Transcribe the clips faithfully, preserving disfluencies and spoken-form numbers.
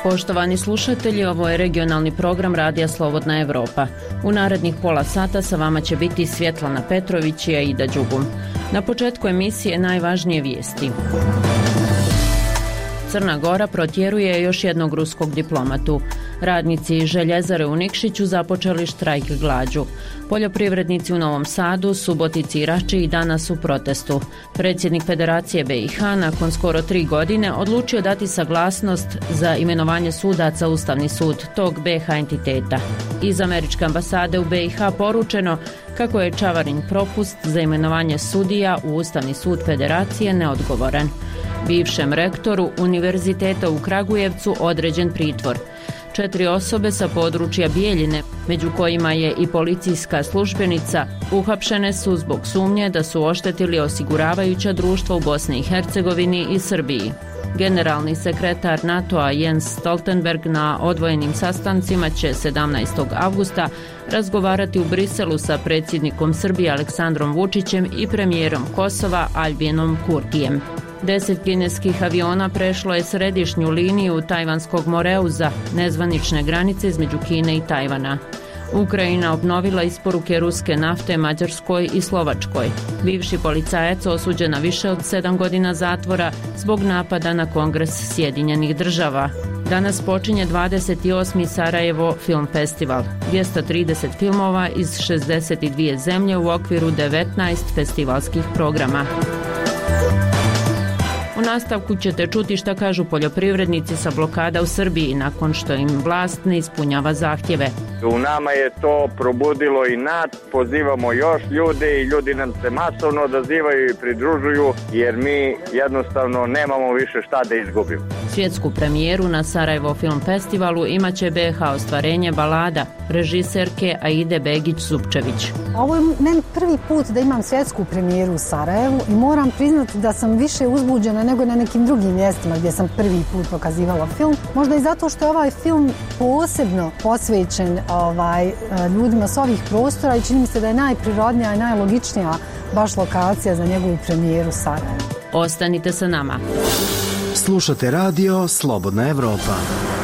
Poštovani slušatelji, ovo je regionalni program Radija Slobodna Evropa. U narednih pola sata sa vama će biti Svjetlana Petrović i Aida Đugum. Na početku emisije najvažnije vijesti. Crna Gora protjeruje još jednog ruskog diplomatu. Radnici željezare u Nikšiću započeli štrajk glađu. Poljoprivrednici u Novom Sadu, Subotici i Rači i danas u protestu. Predsjednik Federacije B i H nakon skoro tri godine odlučio dati saglasnost za imenovanje sudaca u Ustavni sud tog B i H entiteta. Iz Američke ambasade u B i H poručeno kako je Čavarin propust za imenovanje sudija u Ustavni sud Federacije neodgovoran. Bivšem rektoru Univerziteta u Kragujevcu određen pritvor. Četiri osobe sa područja Bijeljine, među kojima je i policijska službenica, uhapšene su zbog sumnje da su oštetili osiguravajuća društva u Bosni i Hercegovini i Srbiji. Generalni sekretar NATO-a Jens Stoltenberg na odvojenim sastancima će sedamnaestog avgusta razgovarati u Briselu sa predsjednikom Srbije Aleksandrom Vučićem i premijerom Kosova Aljbinom Kurtijem. Deset kineskih aviona prešlo je središnju liniju Tajvanskog Moreuza, nezvanične granice između Kine i Tajvana. Ukrajina obnovila isporuke ruske nafte Mađarskoj i Slovačkoj. Bivši policajac osuđen na više od sedam godina zatvora zbog napada na Kongres Sjedinjenih država. Danas počinje dvadeset osmi Sarajevo Film Festival. dvjesto trideset filmova iz šezdeset dvije zemlje u okviru devetnaest festivalskih programa. U nastavku ćete čuti šta kažu poljoprivrednici sa blokada u Srbiji nakon što im vlast ne ispunjava zahtjeve. U nama je to probudilo inat, pozivamo još ljude i ljudi nam se masovno odazivaju i pridružuju jer mi jednostavno nemamo više šta da izgubimo. Svjetsku premijeru na Sarajevo Film Festivalu imaće B i H ostvarenje balada režiserke Aide Begić-Zupčević. Ovo je meni prvi put da imam svjetsku premijeru u Sarajevu i moram priznati da sam više uzbuđena nego na nekim drugim mjestima gdje sam prvi put pokazivala film. Možda i zato što je ovaj film posebno posvećen ovaj, ljudima s ovih prostora i čini mi se da je najprirodnija i najlogičnija baš lokacija za njegovu premijeru u Sarajevu. Ostanite sa nama. Slušate radio Slobodna Evropa.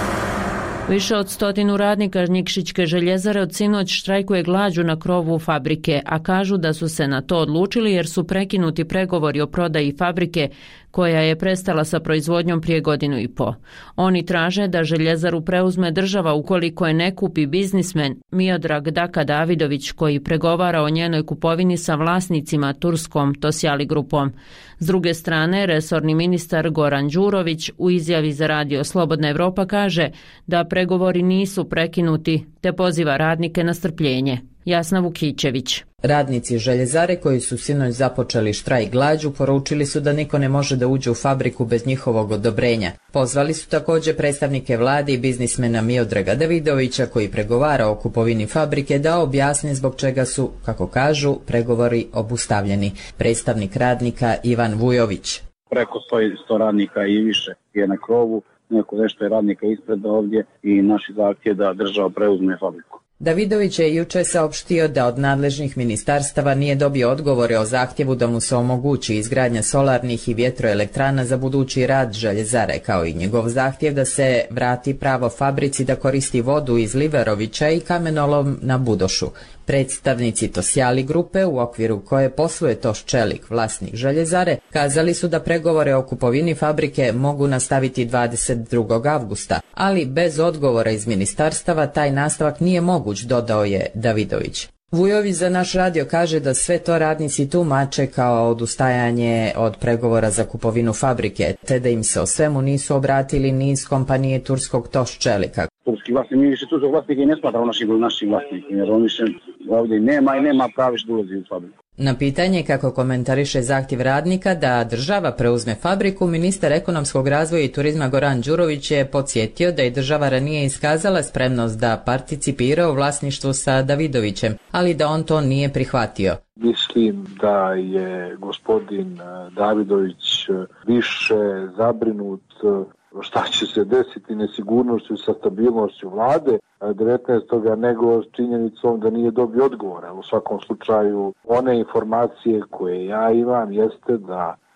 Više od stotinu radnika Nikšićke željezare od sinoć štrajkuje glađu na krovu fabrike, a kažu da su se na to odlučili jer su prekinuti pregovori o prodaji fabrike koja je prestala sa proizvodnjom prije godinu i po. Oni traže da željezaru preuzme država ukoliko je ne kupi biznismen Miodrag Daka Davidović koji pregovara o njenoj kupovini sa vlasnicima turskom Tosjali grupom. S druge strane, resorni ministar Goran Đurović u izjavi za radio Slobodna Evropa kaže da pregovori nisu prekinuti te poziva radnike na strpljenje. Jasna Vukićević. Radnici željezare koji su sinoć započeli štrajk glađu poručili su da niko ne može da uđe u fabriku bez njihovog odobrenja. Pozvali su također predstavnike vlade i biznismena Miodraga Davidovića koji pregovara o kupovini fabrike da objasne zbog čega su, kako kažu, pregovori obustavljeni. Predstavnik radnika Ivan Vujović. Preko sto radnika i više je na krovu, neko nešto je radnika ispred ovdje i naši zahtjev da država preuzme fabriku. Davidović je jučer saopštio da od nadležnih ministarstava nije dobio odgovore o zahtjevu da mu se omogući izgradnja solarnih i vjetroelektrana za budući rad željezare, kao i njegov zahtjev da se vrati pravo fabrici da koristi vodu iz Liverovića i kamenolom na Budošu. Predstavnici Tosjali grupe, u okviru koje posluje Toš Čelik, vlasnik željezare, kazali su da pregovore o kupovini fabrike mogu nastaviti dvadeset drugog avgusta, ali bez odgovora iz ministarstava taj nastavak nije moguć, dodao je Davidović. Vujović za naš radio kaže da sve to radnici tumače kao odustajanje od pregovora za kupovinu fabrike, te da im se o svemu nisu obratili ni iz kompanije turskog Toš Čelika. Turski vlasnik, mi više turskog vlasnika i ne smatramo našim, našim vlasnikom, jer on više ovdje nema i nema pravi što ulazi u fabriku. Na pitanje kako komentariše zahtjev radnika da država preuzme fabriku, ministar ekonomskog razvoja i turizma Goran Đurović je podsjetio da je država ranije iskazala spremnost da participira u vlasništvu sa Davidovićem, ali da on to nije prihvatio. Mislim da je gospodin Davidović više zabrinut šta će se desiti nesigurnošću sa stabilnošću vlade devetnaestog nego s činjenicom da nije dobio odgovora. U svakom slučaju one informacije koje ja imam jeste da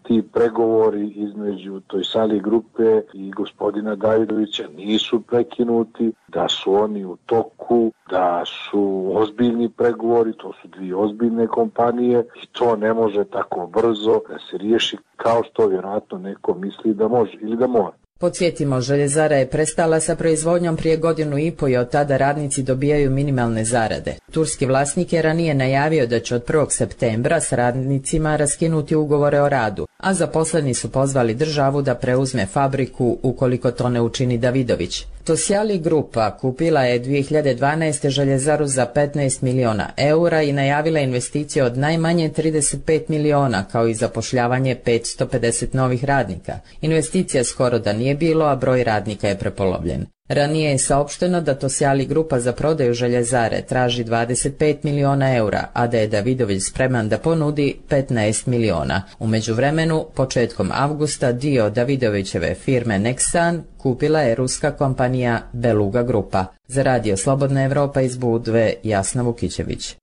ti pregovori između toj Sali grupe i gospodina Davidovića nisu prekinuti, da su oni u toku, da su ozbiljni pregovori, to su dvije ozbiljne kompanije i to ne može tako brzo da se riješi kao što vjerojatno neko misli da može ili da mora. Podsjetimo, željezara je prestala sa proizvodnjom prije godinu i po i od tada radnici dobijaju minimalne zarade. Turski vlasnik je ranije najavio da će od prvog septembra s radnicima raskinuti ugovore o radu, a zaposleni su pozvali državu da preuzme fabriku ukoliko to ne učini Davidović. Tosjali grupa kupila je dvije hiljade dvanaeste. željezaru za petnaest miliona eura i najavila investiciju od najmanje trideset pet miliona, kao i zapošljavanje petsto pedeset novih radnika. Investicija skoro da nije bilo, a broj radnika je prepolovljen. Ranije je saopšteno da Tosjali grupa za prodaju željezare traži dvadeset pet miliona eura, a da je Davidović spreman da ponudi petnaest miliona. U međuvremenu, početkom avgusta, dio Davidovićeve firme Nexan kupila je ruska kompanija Beluga grupa. Za radio Slobodna Evropa iz Budve, Jasna Vukićević.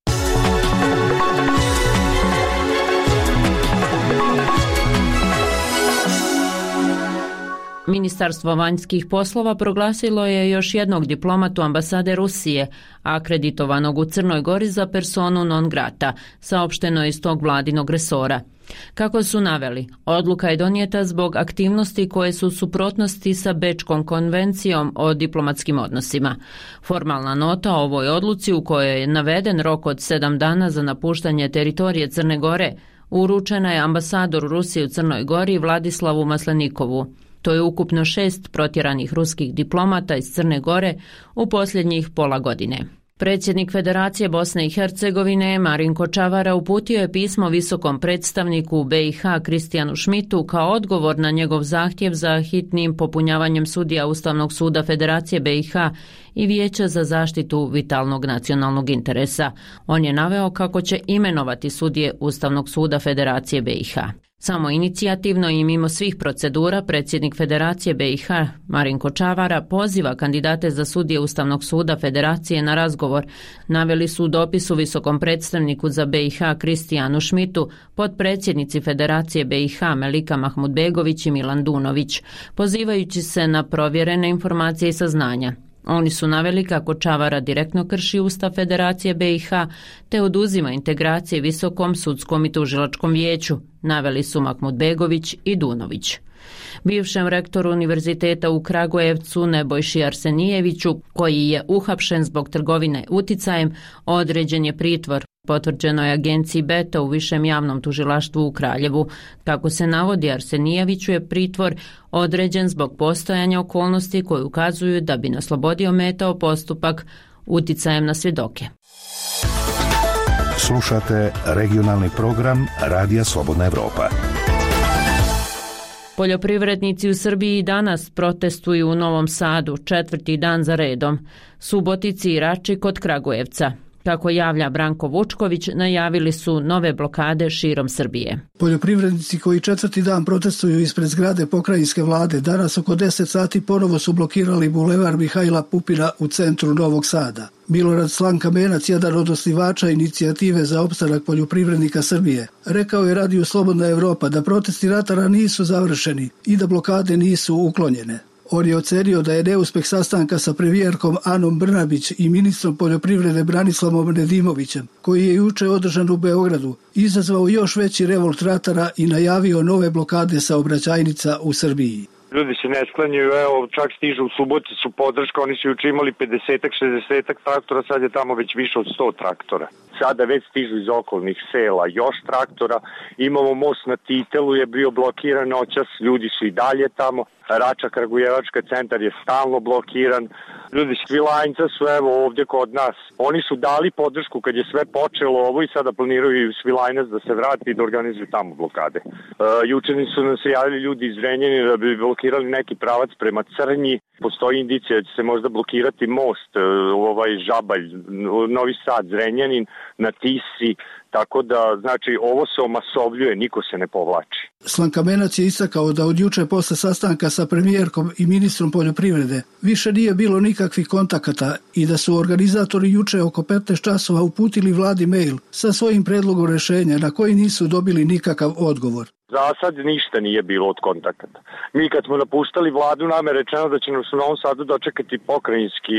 Ministarstvo vanjskih poslova proglasilo je još jednog diplomatu ambasade Rusije, akreditovanog u Crnoj Gori za personu non grata, saopšteno je iz tog vladinog resora. Kako su naveli, odluka je donijeta zbog aktivnosti koje su u suprotnosti sa Bečkom konvencijom o diplomatskim odnosima. Formalna nota o ovoj odluci, u kojoj je naveden rok od sedam dana za napuštanje teritorije Crne Gore, uručena je ambasadoru Rusije u Crnoj Gori Vladislavu Maslenikovu. To je ukupno šest protjeranih ruskih diplomata iz Crne Gore u posljednjih pola godine. Predsjednik Federacije Bosne i Hercegovine Marinko Čavara uputio je pismo visokom predstavniku B i H Kristijanu Šmitu kao odgovor na njegov zahtjev za hitnim popunjavanjem sudija Ustavnog suda Federacije B i H i Vijeća za zaštitu vitalnog nacionalnog interesa. On je naveo kako će imenovati sudije Ustavnog suda Federacije B i H. Samo inicijativno i mimo svih procedura predsjednik Federacije B i H Marinko Čavara poziva kandidate za sudije Ustavnog suda Federacije na razgovor. Naveli su u dopisu visokom predstavniku za B i H Kristijanu Šmitu, potpredsjednici Federacije B i H Melika Mahmudbegović i Milan Dunović, pozivajući se na provjerene informacije i saznanja. Oni su naveli kako Čavara direktno krši Ustav Federacije B i H te oduzima integracije Visokom sudskom i tužilačkom vijeću, naveli su Mahmudbegović i Dunović. Bivšem rektoru Univerziteta u Kragujevcu Nebojši Arsenijeviću, koji je uhapšen zbog trgovine uticajem, određen je pritvor. Potvrđeno je agenciji Beta u Višem javnom tužilaštvu u Kraljevu. Kako se navodi, Arsenijeviću je pritvor određen zbog postojanja okolnosti koje ukazuju da bi na slobodi ometao postupak uticajem na svjedoke. Slušate regionalni program Radija Slobodna Evropa. Poljoprivrednici u Srbiji danas protestuju u Novom Sadu četvrti dan za redom, Subotici i Rači kod Kragujevca. Kako javlja Branko Vučković, najavili su nove blokade širom Srbije. Poljoprivrednici koji četvrti dan protestuju ispred zgrade pokrajinske vlade danas oko deset sati ponovo su blokirali bulevar Mihajla Pupina u centru Novog Sada. Milorad Slankamenac, jedan od osnivača inicijative za opstanak poljoprivrednika Srbije, rekao je radiju Slobodna Evropa da protesti ratara nisu završeni i da blokade nisu uklonjene. On je ocenio da je neuspeh sastanka sa premijerkom Anom Brnabić i ministrom poljoprivrede Branislavom Nedimovićem, koji je juče održan u Beogradu, izazvao još veći revolt ratara i najavio nove blokade saobraćajnica u Srbiji. Ljudi se ne sklanjaju, evo, čak stižu u Suboticu podrška, oni su juče imali pedeset šezdeset traktora, sad je tamo već više od sto traktora. Sada već stižu iz okolnih sela još traktora, imamo most na Titelu, je bio blokiran noćas, ljudi su i dalje tamo, Rača Kragujevačka centar je stalno blokiran, ljudi s Svilajnca su evo ovdje kod nas, oni su dali podršku kad je sve počelo ovo i sada planiraju i Svilajnac da se vrati i da organizuju tamo blokade. E, jučerni su nam se javili ljudi iz Renjanina da bi blokirali neki pravac prema Crnji, postoji indicija da će se možda blokirati most, ovaj Žabalj, Novi Sad, Zrenjanin, na Tisi, tako da, znači, ovo se omasovljuje, niko se ne povlači. Slankamenac je istakao da od juče posle sastanka sa premijerkom i ministrom poljoprivrede više nije bilo nikakvih kontakata i da su organizatori juče oko petnaest časova uputili vladi mail sa svojim predlogom rešenja na koji nisu dobili nikakav odgovor. Za sad ništa nije bilo od kontakata. Mi kad smo napuštali vladu, nam je rečeno da će nam u Novom Sadu dočekati pokrajinski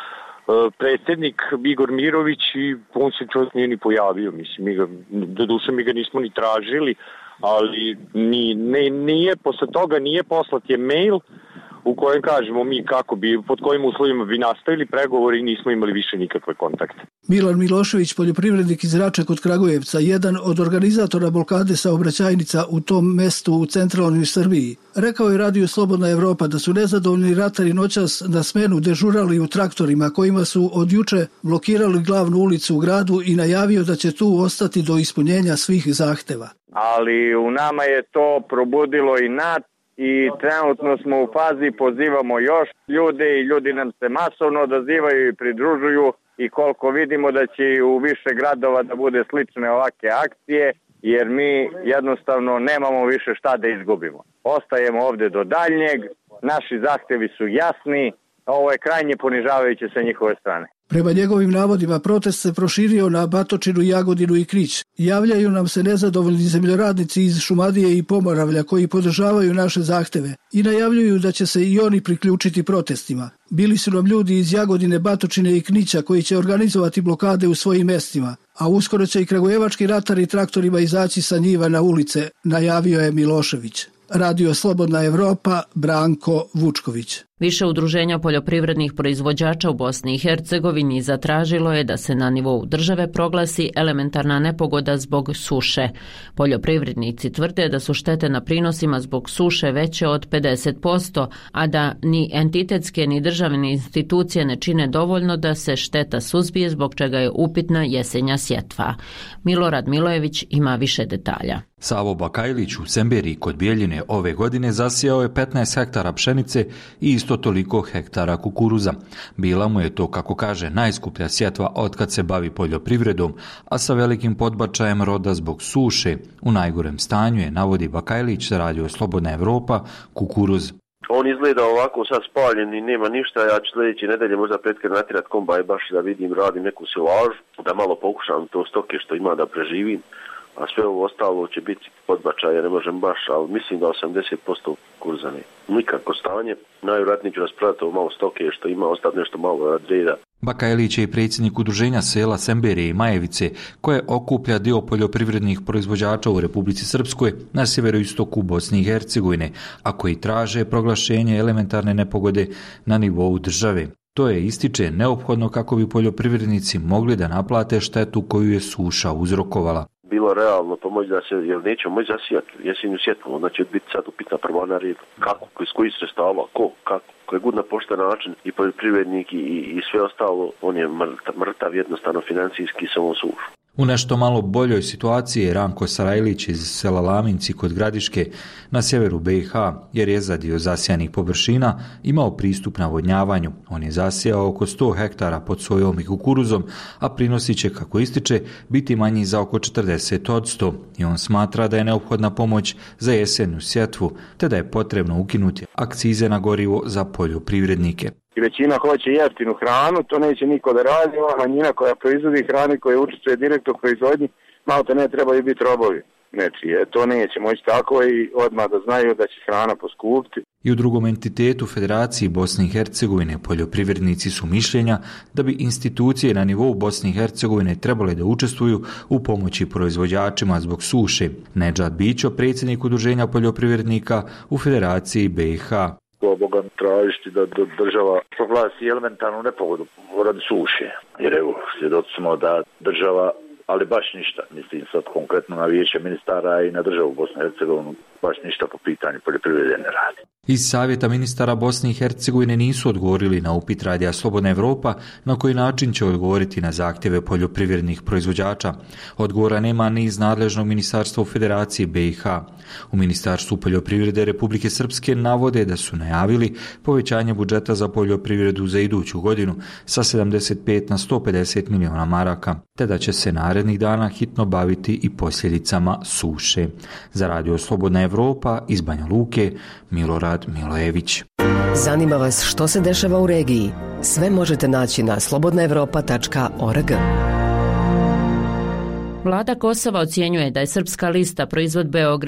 predsjednik Igor Mirović i on se čovjek nije ni pojavio. Mislim, mi ga, do duše mi ga nismo ni tražili, ali ni, ne, nije, posle toga nije poslat je mail u kojem kažemo mi kako bi, pod kojim uslovima bi nastavili pregovori i nismo imali više nikakve kontakte. Milan Milošević, poljoprivrednik iz Rače kod Kragujevca, jedan od organizatora blokade saobraćajnica u tom mestu u centralnoj Srbiji, rekao je Radio Slobodna Evropa da su nezadovoljni ratari noćas na smenu dežurali u traktorima kojima su od juče blokirali glavnu ulicu u gradu i najavio da će tu ostati do ispunjenja svih zahteva. Ali u nama je to probudilo i nat i trenutno smo u fazi, pozivamo još ljude i ljudi nam se masovno odazivaju i pridružuju i koliko vidimo da će u više gradova da bude slične ovake akcije, jer mi jednostavno nemamo više šta da izgubimo. Ostajemo ovdje do daljnjeg, naši zahtjevi su jasni, ovo je krajnje ponižavajuće sa njihove strane. Prema njegovim navodima, protest se proširio na Batočinu, Jagodinu i Krić. Javljaju nam se nezadovoljni zemljoradnici iz Šumadije i Pomoravlja koji podržavaju naše zahteve i najavljuju da će se i oni priključiti protestima. Bili su nam ljudi iz Jagodine, Batočine i Knića koji će organizovati blokade u svojim mestima, a uskoro će i kragujevački ratari traktorima izaći sa njiva na ulice, najavio je Milošević. Radio Slobodna Evropa, Branko Vučković. Više udruženja poljoprivrednih proizvođača u Bosni i Hercegovini zatražilo je da se na nivou države proglasi elementarna nepogoda zbog suše. Poljoprivrednici tvrde da su štete na prinosima zbog suše veće od pedeset posto, a da ni entitetske ni državne institucije ne čine dovoljno da se šteta suzbije, zbog čega je upitna jesenja sjetva. Milorad Milojević ima više detalja. Savo Bakajlić u Semberiji kod Bijeljine ove godine zasijao je petnaest hektara pšenice i isto toliko hektara kukuruza. Bila mu je to, kako kaže, najskuplja sjetva otkad se bavi poljoprivredom, a sa velikim podbačajem roda zbog suše. U najgorem stanju je, navodi Bakajlić, Radio Slobodna Evropa, kukuruz. On izgleda ovako sad spaljen i nema ništa, ja ću sljedeće nedelje možda pretkad natirat kombaj baš da vidim, radim neku silažu, da malo pokušam to stoke što ima da preživim. A sve ovo ostalo će biti podbačaje, ne možem baš, ali mislim da osamdeset posto kurzane. Nikako stanje, najvjerojatnije ću raspraviti ovo malo stoke što ima, ostati nešto malo reda. Bakajlić je i predsjednik udruženja sela Semberije i Majevice, koje okuplja dio poljoprivrednih proizvođača u Republici Srpskoj na sjeveroistoku Bosne i Hercegovine, a koji traže proglašenje elementarne nepogode na nivou države. To je, ističe, neophodno kako bi poljoprivrednici mogli da naplate štetu koju je suša uzrokovala. Bilo realno pomoći da se, jer nećemo moći zasijati jesenju sjetvu, onda će biti sad upitna prva na redu. Kako, iz kojih sredstava, ko, kako, koji god na pošten način i poljoprivrednik i, i sve ostalo, on je mrtav, mrtav jednostavno financijski samo sušu. U nešto malo boljoj situaciji je Ranko Sarajlić iz sela Laminci kod Gradiške na sjeveru B i H, jer je za dio zasijanih površina imao pristup navodnjavanju. On je zasijao oko sto hektara pod sojom i kukuruzom, a prinosi će, kako ističe, biti manji za oko četrdeset posto. I on smatra da je neophodna pomoć za jesenju sjetvu, te da je potrebno ukinuti akcize na gorivo za poljoprivrednike. I većina hoće jeftinu hranu, to neće niko da radi, ova manjina koja proizvodi hranu, koja učestvuje direktno u proizvodnji, malo te ne trebaju biti robovi. Znači, to neće moći tako i odmah da znaju da će hrana poskupiti. I u drugom entitetu Federaciji Bosne i Hercegovine poljoprivrednici su mišljenja da bi institucije na nivou Bosne i Hercegovine trebale da učestvuju u pomoći proizvođačima zbog suše. Nedžad Bićo, predsjednik udruženja poljoprivrednika u Federaciji B i H. Boga tražiti da država proglasi elementarnu nepogodu radi suše. Jer evo, svjedoci smo da država, ali baš ništa, mislim sad konkretno na vijeće ministara i na državu Bosne i Hercegovine, baš ništa po pitanju poljoprivrede ne radi. Iz Savjeta ministara Bosne i Hercegovine nisu odgovorili na upit Radija Slobodna Evropa na koji način će odgovoriti na zahtjeve poljoprivrednih proizvođača. Odgovora nema ni iz nadležnog ministarstva u Federaciji B i H. U Ministarstvu poljoprivrede Republike Srpske navode da su najavili povećanje budžeta za poljoprivredu za iduću godinu sa sedamdeset pet na sto pedeset miliona maraka, te da će se narednih dana hitno baviti i posljedicama suše. Za Radio Slobodna Evropa iz Banja Luke, Milorad Milojević. Zanima vas što se dešava u regiji? Sve možete naći na slobodna evropa tačka org. Vlada Kosova ocjenjuje da je Srpska lista proizvod Beograda,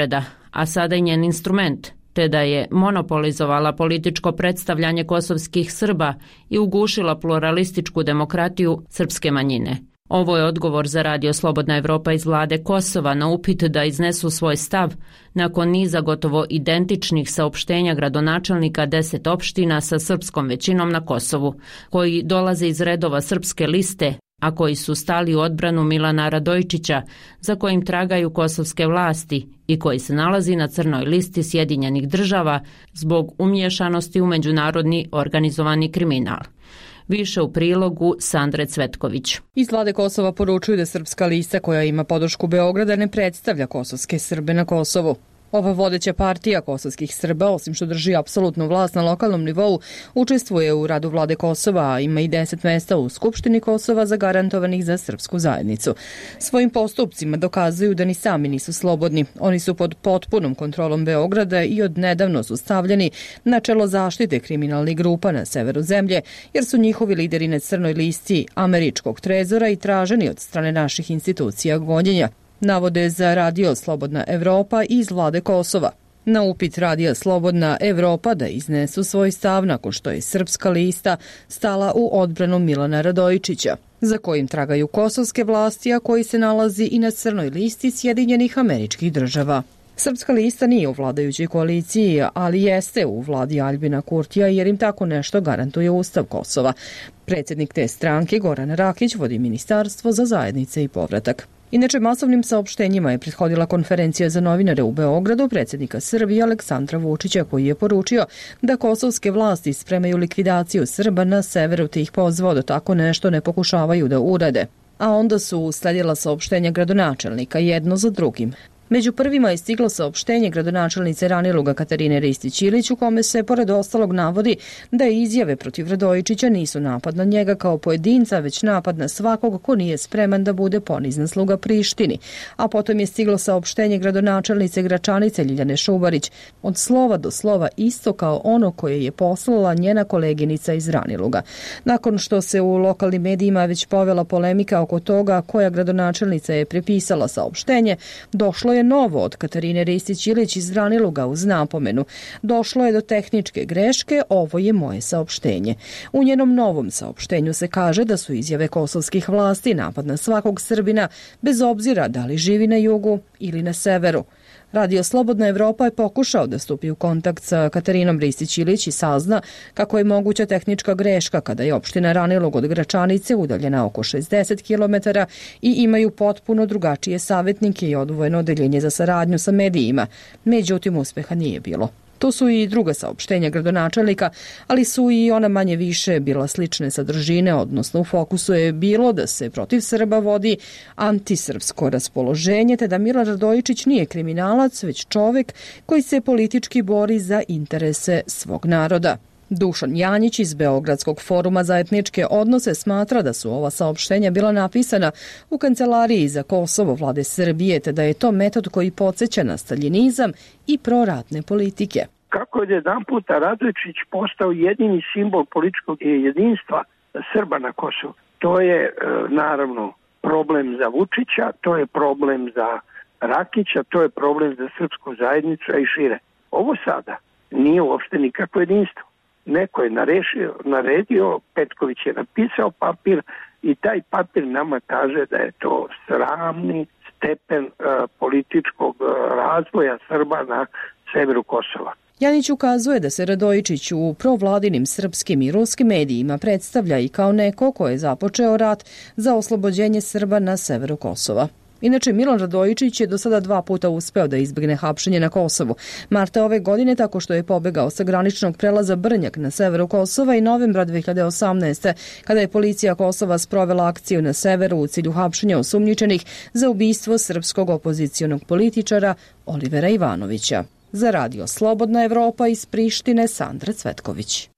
a sada i njen instrument, te da je monopolizovala političko predstavljanje kosovskih Srba i ugušila pluralističku demokratiju srpske manjine. Ovo je odgovor za Radio Slobodna Evropa iz vlade Kosova na upit da iznesu svoj stav nakon niza gotovo identičnih saopštenja gradonačelnika deset opština sa srpskom većinom na Kosovu, koji dolaze iz redova Srpske liste, a koji su stali u odbranu Milana Radojičića, za kojim tragaju kosovske vlasti i koji se nalazi na crnoj listi Sjedinjenih država zbog umiješanosti u međunarodni organizovani kriminal. Više u prilogu Sandre Cvetković. Iz vlade Kosova poručuju da Srpska lista koja ima podršku Beograda ne predstavlja kosovske Srbe na Kosovu. Ova vodeća partija kosovskih Srba, osim što drži apsolutnu vlast na lokalnom nivou, učestvuje u radu vlade Kosova, a ima i deset mesta u Skupštini Kosova zagarantovanih za srpsku zajednicu. Svojim postupcima dokazuju da ni sami nisu slobodni. Oni su pod potpunom kontrolom Beograda i odnedavno su stavljeni na čelo zaštite kriminalnih grupa na severu zemlje, jer su njihovi lideri na crnoj listi američkog trezora i traženi od strane naših institucija gonjenja, navode za Radio Slobodna Evropa iz vlade Kosova. Na upit Radija Slobodna Evropa da iznesu svoj stav nakon što je Srpska lista stala u odbranu Milana Radojičića, za kojim tragaju kosovske vlasti, a koji se nalazi i na crnoj listi Sjedinjenih Američkih Država. Srpska lista nije u vladajućoj koaliciji, ali jeste u vladi Aljbina Kurtija jer im tako nešto garantuje Ustav Kosova. Predsjednik te stranke, Goran Rakić, vodi Ministarstvo za zajednice i povratak. Inače, masovnim saopštenjima je prethodila konferencija za novinare u Beogradu predsjednika Srbije Aleksandra Vučića, koji je poručio da kosovske vlasti spremaju likvidaciju Srba na severu, te ih pozvao da tako nešto ne pokušavaju da urade. A onda su usledila saopštenja gradonačelnika jedno za drugim. Među prvima je stiglo saopštenje gradonačelnice Raniluga Katarine Ristić-Ilić, u kome se pored ostalog navodi da izjave protiv Radojičića nisu napad na njega kao pojedinca, već napad na svakog ko nije spreman da bude ponizna sluga Prištini. A potom je stiglo saopštenje gradonačelnice Gračanice Ljiljane Šubarić, od slova do slova isto kao ono koje je poslala njena koleginica iz Raniluga. Nakon što se u lokalnim medijima već povela polemika oko toga koja gradonačelnica je prepisala saopštenje, došlo je je novo od Katarine Ristić-Ilić iz Raniluga uz napomenu. Došlo je do tehničke greške, ovo je moje saopštenje. U njenom novom saopštenju se kaže da su izjave kosovskih vlasti napad na svakog Srbina, bez obzira da li živi na jugu ili na severu. Radio Slobodna Evropa je pokušao da stupi u kontakt sa Katarinom Ristić-Ilić i sazna kako je moguća tehnička greška kada je opština Ranilug od Gračanice udaljena oko šezdeset kilometara i imaju potpuno drugačije savjetnike i odvojeno odeljenje za saradnju sa medijima. Međutim, uspeha nije bilo. To su i druga saopštenja gradonačelnika, ali su i ona manje više bila slične sadržine, odnosno u fokusu je bilo da se protiv Srba vodi antisrpsko raspoloženje, te da Milan Radojičić nije kriminalac, već čovek koji se politički bori za interese svog naroda. Dušan Janjić iz Beogradskog foruma za etničke odnose smatra da su ova saopštenja bila napisana u kancelariji za Kosovo vlade Srbije, te da je to metod koji podsjeća na staljinizam i proratne politike. Kako je jedan puta Radojičić postao jedini simbol političkog jedinstva Srba na Kosovu, to je naravno problem za Vučića, to je problem za Rakića, to je problem za srpsku zajednicu, a i šire. Ovo sada nije uopšte nikakvo jedinstvo. Neko je narešio, naredio, Petković je napisao papir i taj papir nama kaže da je to sramni stepen uh, političkog uh, razvoja Srba na severu Kosova. Janić ukazuje da se Radojičić u provladinim srpskim i ruskim medijima predstavlja i kao neko ko je započeo rat za oslobođenje Srba na severu Kosova. Inače, Milan Radojičić je do sada dva puta uspeo da izbjegne hapšenje na Kosovu. Marta ove godine tako što je pobegao sa graničnog prelaza Brnjak na severu Kosova i novembra dve hiljade osamnaeste. kada je policija Kosova sprovela akciju na severu u cilju hapšenja osumnjičenih za ubistvo srpskog opozicionog političara Olivera Ivanovića. Za Radio Slobodna Evropa iz Prištine, Sandra Cvetković.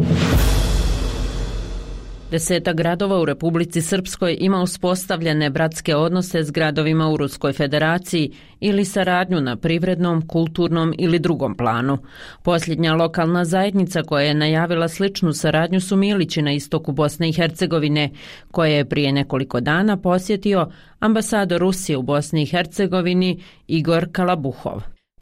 Deseta gradova u Republici Srpskoj ima uspostavljene bratske odnose s gradovima u Ruskoj federaciji ili saradnju na privrednom, kulturnom ili drugom planu. Posljednja lokalna zajednica koja je najavila sličnu saradnju su Milići na istoku Bosne i Hercegovine, koje je prije nekoliko dana posjetio ambasador Rusije u Bosni i Hercegovini Igor Kalabuhov.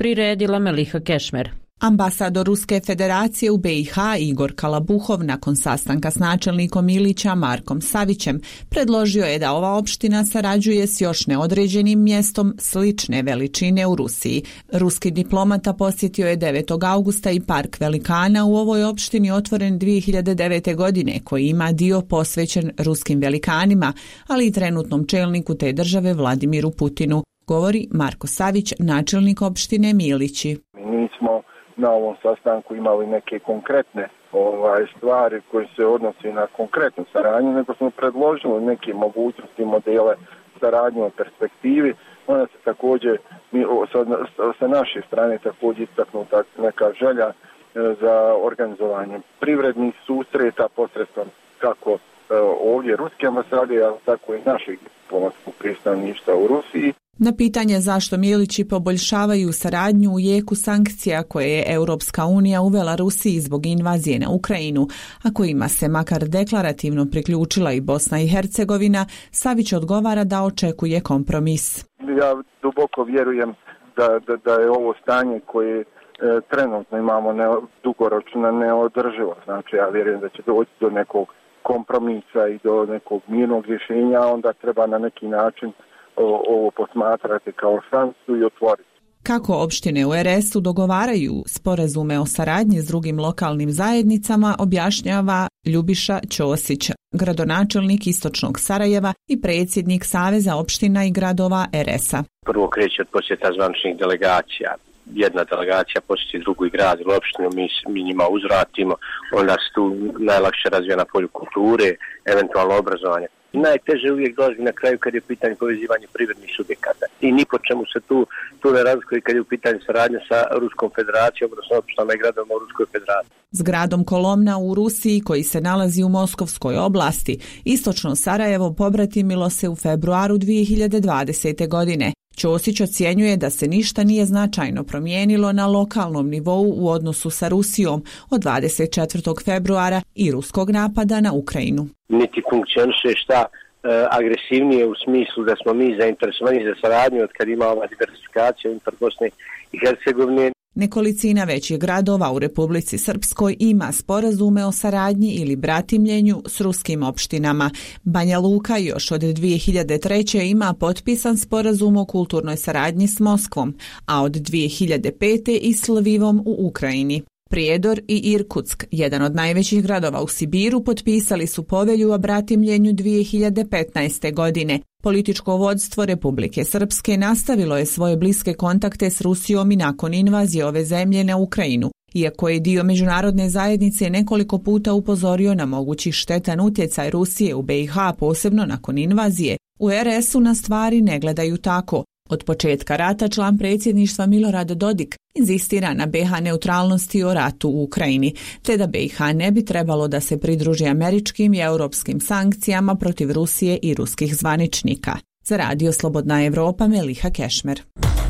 priredila Meliha Kešmer. Ambasador Ruske federacije u B i H Igor Kalabuhov nakon sastanka s načelnikom Ilića Markom Savićem predložio je da ova opština sarađuje s još neodređenim mjestom slične veličine u Rusiji. Ruski diplomata posjetio je devetog augusta i park velikana u ovoj opštini otvoren dvije hiljade devete. godine koji ima dio posvećen ruskim velikanima, ali i trenutnom čelniku te države Vladimiru Putinu, govori Marko Savić, načelnik opštine Milići. Mi smo na ovom sastanku imali neke konkretne ovaj, stvari koje se odnose na konkretnu saradnju, nego smo predložili neke mogućnosti, modele saradnje u perspektivi. Ona se također, sa, sa naše strane također istaknuta neka želja za organizovanje privrednih susreta posredstvom kako ovdje ruske ambasade, ali tako i našeg diplomatskog predstavništva u Rusiji. Na pitanje zašto Milići poboljšavaju saradnju u jeku sankcija koje je Europska unija uvela Rusiji zbog invazije na Ukrajinu, a kojima se makar deklarativno priključila i Bosna i Hercegovina, Savić odgovara da očekuje kompromis. Ja duboko vjerujem da, da, da je ovo stanje koje e, trenutno imamo ne, dugoročno neodrživo. Znači ja vjerujem da će doći do nekog kompromisa i do nekog mirnog rješenja, onda treba na neki način ovo posmatrati kao šansu i otvoriti. Kako opštine u R S-u dogovaraju sporazume o saradnji s drugim lokalnim zajednicama, objašnjava Ljubiša Ćosić, gradonačelnik Istočnog Sarajeva i predsjednik Saveza opština i gradova R S-a. Prvo kreće od posjeta zvaničnih delegacija. Jedna delegacija posjeti drugu i grad ili opštinu, mi, mi njima uzvratimo, onda se tu najlakše razvija na polju kulture, eventualno obrazovanje. Najteže uvijek dolazi na kraju kad je u pitanju povezivanje privrednih subjekata. I ni po čemu se tu, tu ne razlikuje kad je u pitanju saradnja sa Ruskom federacijom, odnosno opštinama i gradovima u Ruskoj federaciji. S gradom Kolomna u Rusiji, koji se nalazi u Moskovskoj oblasti, Istočno Sarajevo pobratimilo se u februaru dvije hiljade dvadesete. godine. Ćosić ocjenjuje da se ništa nije značajno promijenilo na lokalnom nivou u odnosu sa Rusijom od dvadeset četvrtog februara i ruskog napada na Ukrajinu. Niti funkcioniše šta e, agresivnije u smislu da smo mi zainteresovani za saradnju od kad ima ova diversifikacija unutar Bosne i Hercegovine. Nekolicina većih gradova u Republici Srpskoj ima sporazume o saradnji ili bratimljenju s ruskim opštinama. Banja Luka još od dvije hiljade treće. ima potpisan sporazum o kulturnoj saradnji s Moskvom, a od dvije hiljade pete. i s Lvivom u Ukrajini. Prijedor i Irkutsk, jedan od najvećih gradova u Sibiru, potpisali su povelju o bratimljenju dvije hiljade petnaeste. godine. Političko vodstvo Republike Srpske nastavilo je svoje bliske kontakte s Rusijom i nakon invazije ove zemlje na Ukrajinu, iako je dio međunarodne zajednice nekoliko puta upozorio na mogući štetan utjecaj Rusije u B i H, posebno nakon invazije. U R S-u na stvari ne gledaju tako. Od početka rata član predsjedništva Milorad Dodik inzistira na B i H neutralnosti o ratu u Ukrajini, te da B i H ne bi trebalo da se pridruži američkim i europskim sankcijama protiv Rusije i ruskih zvaničnika. Za Radio Slobodna Evropa, Meliha Kešmer.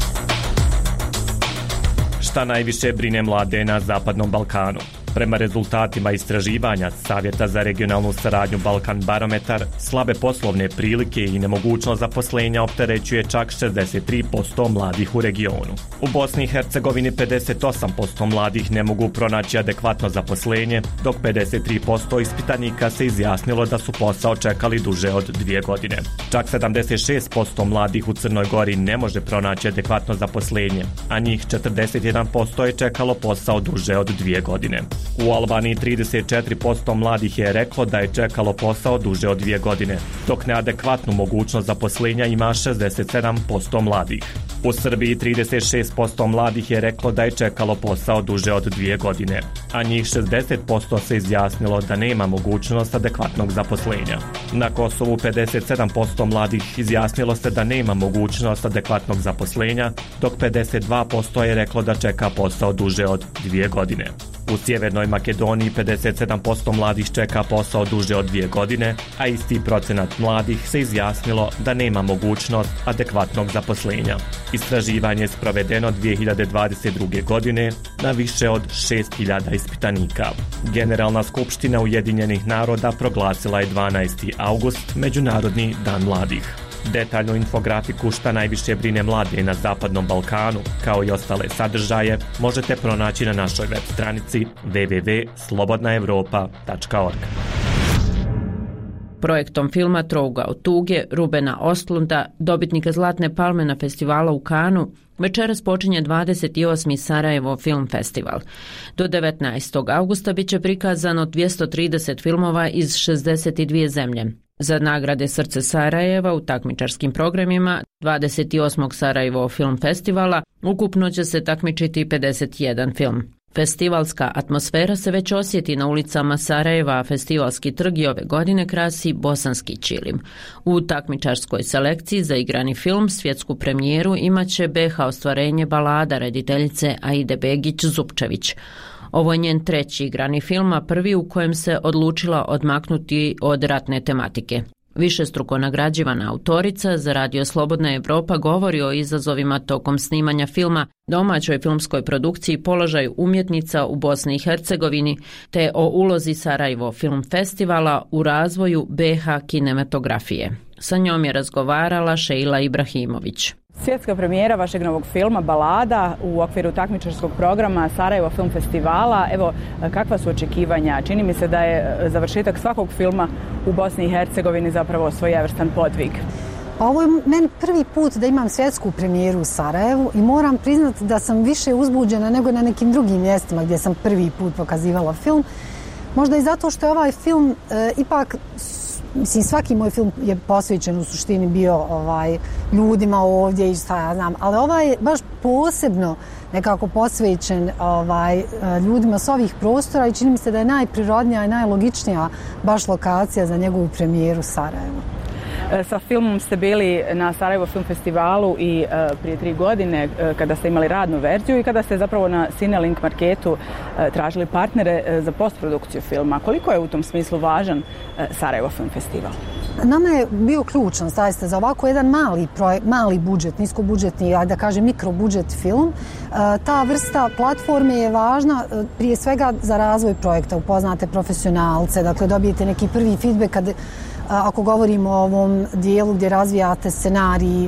Šta najviše brine mlade na Zapadnom Balkanu? Prema rezultatima istraživanja Savjeta za regionalnu saradnju Balkan Barometar, slabe poslovne prilike i nemogućnost zaposlenja opterećuje čak šezdeset tri posto mladih u regionu. U Bosni i Hercegovini pedeset osam posto mladih ne mogu pronaći adekvatno zaposlenje, dok pedeset tri posto ispitanika se izjasnilo da su posao čekali duže od dvije godine. Čak sedamdeset šest posto mladih u Crnoj Gori ne može pronaći adekvatno zaposlenje, a njih četrdeset jedan posto je čekalo posao duže od dvije godine. U Albaniji trideset četiri posto mladih je reklo da je čekalo posao duže od dvije godine, dok neadekvatnu mogućnost zaposlenja ima šezdeset sedam posto mladih. U Srbiji trideset šest posto mladih je reklo da je čekalo posao duže od dvije godine, a njih šezdeset posto se izjasnilo da nema mogućnost adekvatnog zaposlenja. Na Kosovu pedeset sedam posto mladih izjasnilo se da nema mogućnost adekvatnog zaposlenja, dok pedeset dva posto je reklo da čeka posao duže od dvije godine. U Sjevernoj Makedoniji pedeset sedam posto mladih čeka posao duže od dvije godine, a isti procenat mladih se izjasnilo da nema mogućnost adekvatnog zaposlenja. Istraživanje je sprovedeno dvije hiljade dvadeset druge. godine na više od šest hiljada ispitanika. Generalna skupština Ujedinjenih naroda proglasila je dvanaesti august Međunarodni dan mladih. Detaljnu infografiku šta najviše brine mlade na Zapadnom Balkanu, kao i ostale sadržaje, možete pronaći na našoj web stranici w w w tačka slobodna evropa tačka org. Projektom filma Trougao tuge Rubena Ostlunda, dobitnika Zlatne palme na festivalu u Kanu, večeras počinje dvadeset osmi Sarajevo Film Festival. Do devetnaestog avgusta biće prikazano dvjesto trideset filmova iz šezdeset dvije zemlje. Za nagrade Srce Sarajeva u takmičarskim programima dvadeset osmog Sarajevo Film Festivala ukupno će se takmičiti pedeset jedan film. Festivalska atmosfera se već osjeti na ulicama Sarajeva, a festivalski trg i ove godine krasi bosanski ćilim. U takmičarskoj selekciji za igrani film svjetsku premijeru imaće B H ostvarenje Balada rediteljice Aide Begić-Zupčević. Ovo je njen treći igrani film, a prvi u kojem se odlučila odmaknuti od ratne tematike. Višestruko nagrađivana autorica za Radio Slobodna Evropa govori o izazovima tokom snimanja filma, domaćoj filmskoj produkciji, položaju umjetnica u Bosni i Hercegovini, te o ulozi Sarajevo Film Festivala u razvoju B H kinematografije. Sa njom je razgovarala Šejla Ibrahimović. Svjetska premijera vašeg novog filma Balada u okviru takmičarskog programa Sarajevo Film Festivala. Evo, kakva su očekivanja? Čini mi se da je završetak svakog filma u Bosni i Hercegovini zapravo svojevrstan podvig. Pa ovo je meni prvi put da imam svjetsku premijeru u Sarajevu i moram priznati da sam više uzbuđena nego na nekim drugim mjestima gdje sam prvi put pokazivala film. Možda i zato što je ovaj film e, ipak, mislim, svaki moj film je posvećen u suštini bio ovaj, ljudima ovdje i šta ja znam, ali ovaj je baš posebno nekako posvećen ovaj, ljudima s ovih prostora i čini mi se da je najprirodnija i najlogičnija baš lokacija za njegovu premijeru Sarajevo. Sa filmom ste bili na Sarajevo Film Festivalu i uh, prije tri godine uh, kada ste imali radnu verziju i kada ste zapravo na Cinelink marketu uh, tražili partnere uh, za postprodukciju filma. Koliko je u tom smislu važan uh, Sarajevo Film Festival? Nama je bio ključan, zaista, za ovako jedan mali, projekt, mali budžet, niskobudžetni, da kažem mikrobudžet film. Uh, ta vrsta platforme je važna uh, prije svega za razvoj projekta. Upoznate profesionalce, dakle dobijete neki prvi feedback kad ako govorimo o ovom dijelu gdje razvijate scenarij,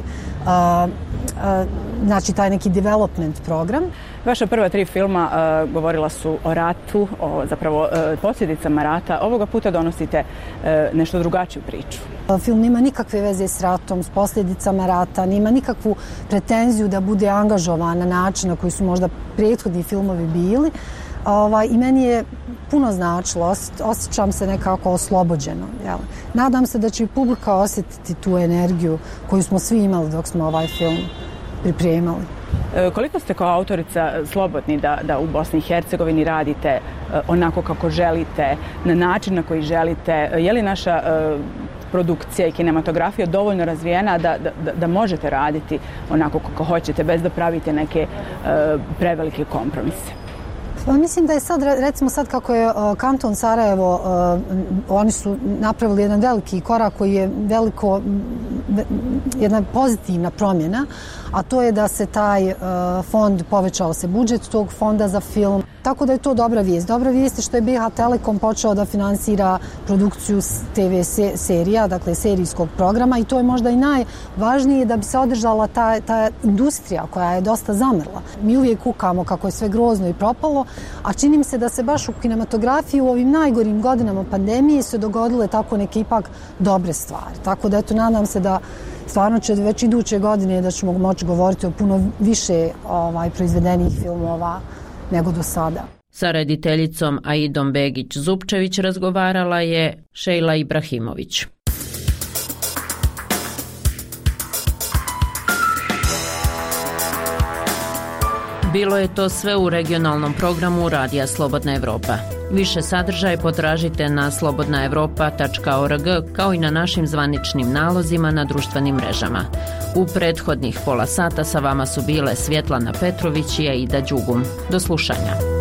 znači taj neki development program. Vaša prva tri filma uh, govorila su o ratu, o zapravo uh, posljedicama rata. Ovoga puta donosite uh, nešto drugačiju priču. Film nema nikakve veze s ratom, s posljedicama rata, nema nikakvu pretenziju da bude angažovan na način na koji su možda prethodni filmovi bili. Ovaj, I meni je puno značilo, osjećam se nekako oslobođeno. Jel? Nadam se da će i publika osjetiti tu energiju koju smo svi imali dok smo ovaj film pripremali. E, koliko ste kao autorica slobodni da, da u Bosni i Hercegovini radite e, onako kako želite, na način na koji želite? Je li naša e, produkcija i kinematografija dovoljno razvijena da, da, da možete raditi onako kako hoćete bez da pravite neke e, prevelike kompromise? Mislim da je sad, recimo sad kako je uh, kanton Sarajevo, uh, oni su napravili jedan veliki korak koji je veliko, jedna pozitivna promjena, a to je da se taj uh, fond, povećao se budžet tog fonda za film. Tako da je to dobra vijest. Dobra vijest je što je B H Telekom počeo da finansira produkciju te ve serija, dakle serijskog programa, i to je možda i najvažnije da bi se održala ta, ta industrija koja je dosta zamrla. Mi uvijek kukamo kako je sve grozno i propalo, a čini mi se da se baš u kinematografiji u ovim najgorim godinama pandemije se dogodile tako neke ipak dobre stvari. Tako da eto, nadam se da stvarno će već iduće godine da ćemo moći govoriti o puno više ovaj, proizvedenih filmova nego do sada. Sa rediteljicom Aidom Begić-Zupčević razgovarala je Šejla Ibrahimović. Bilo je to sve u regionalnom programu Radija Slobodna Evropa. Više sadržaje potražite na slobodna evropa tačka org kao i na našim zvaničnim nalozima na društvenim mrežama. U prethodnih pola sata sa vama su bile Svjetlana Petrović i Aida Đugum. Do slušanja.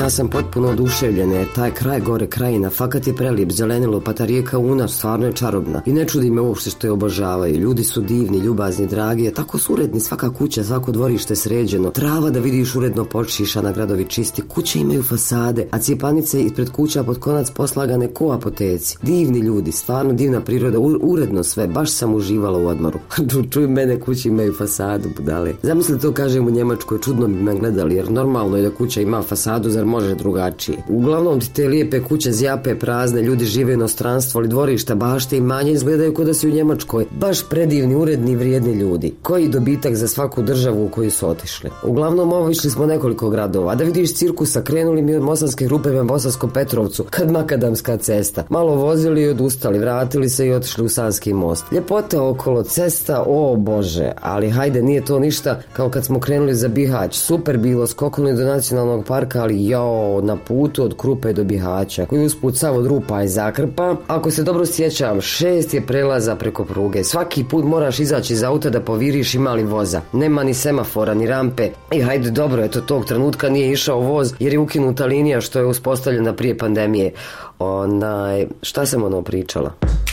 Ja sam potpuno oduševljena jer taj kraj gore krajina fakat je prelijep, zelenilo, pa ta rijeka Una stvarno je čarobna. I ne čudi me uopšte što je obožavaju. Ljudi su divni, ljubazni, dragi, tako su uredni, svaka kuća, svako dvorište sređeno. Trava da vidiš uredno počišana, gradovi čisti, kuće imaju fasade, a cijepanice ispred kuća pod konac poslagane ko apoteci. Divni ljudi, stvarno divna priroda, uredno sve, baš sam uživala u odmoru. Čuj mene, kuće imaju fasadu, budale. Zamisli to kažem u Njemačkoj, čudno bi me gledali, jer normalno je da kuća ima fasadu, zar može drugačije. Uglavnom ti te lijepe kuće zjape prazne, ljudi žive u inostranstvu, ali dvorišta, bašte i manje izgledaju kao da si u Njemačkoj. Baš predivni, uredni, vrijedni ljudi. Koji dobitak za svaku državu u koju su otišli. Uglavnom ovo išli smo nekoliko gradova, a da vidiš cirkusa, krenuli mi od Mosanske Grupe prema Bosanskom Petrovcu, kad makadamska cesta. Malo vozili i odustali, vratili se i otišli u Sanski most. Ljepota okolo, cesta, o bože, ali hajde, nije to ništa kao kad smo krenuli za Bihać. Super bilo, skoknuli do nacionalnog parka, ali jao, na putu od Krupe do Bihaća, koji usput sav od rupa i zakrpa. Ako se dobro sjećam, šest je prelaza preko pruge. Svaki put moraš izaći iz auta da poviriš ima li voza. Nema ni semafora, ni rampe. I hajde, dobro, eto, tog trenutka nije išao voz jer je ukinuta linija što je uspostavljena prije pandemije. Onaj, šta sam ono pričala?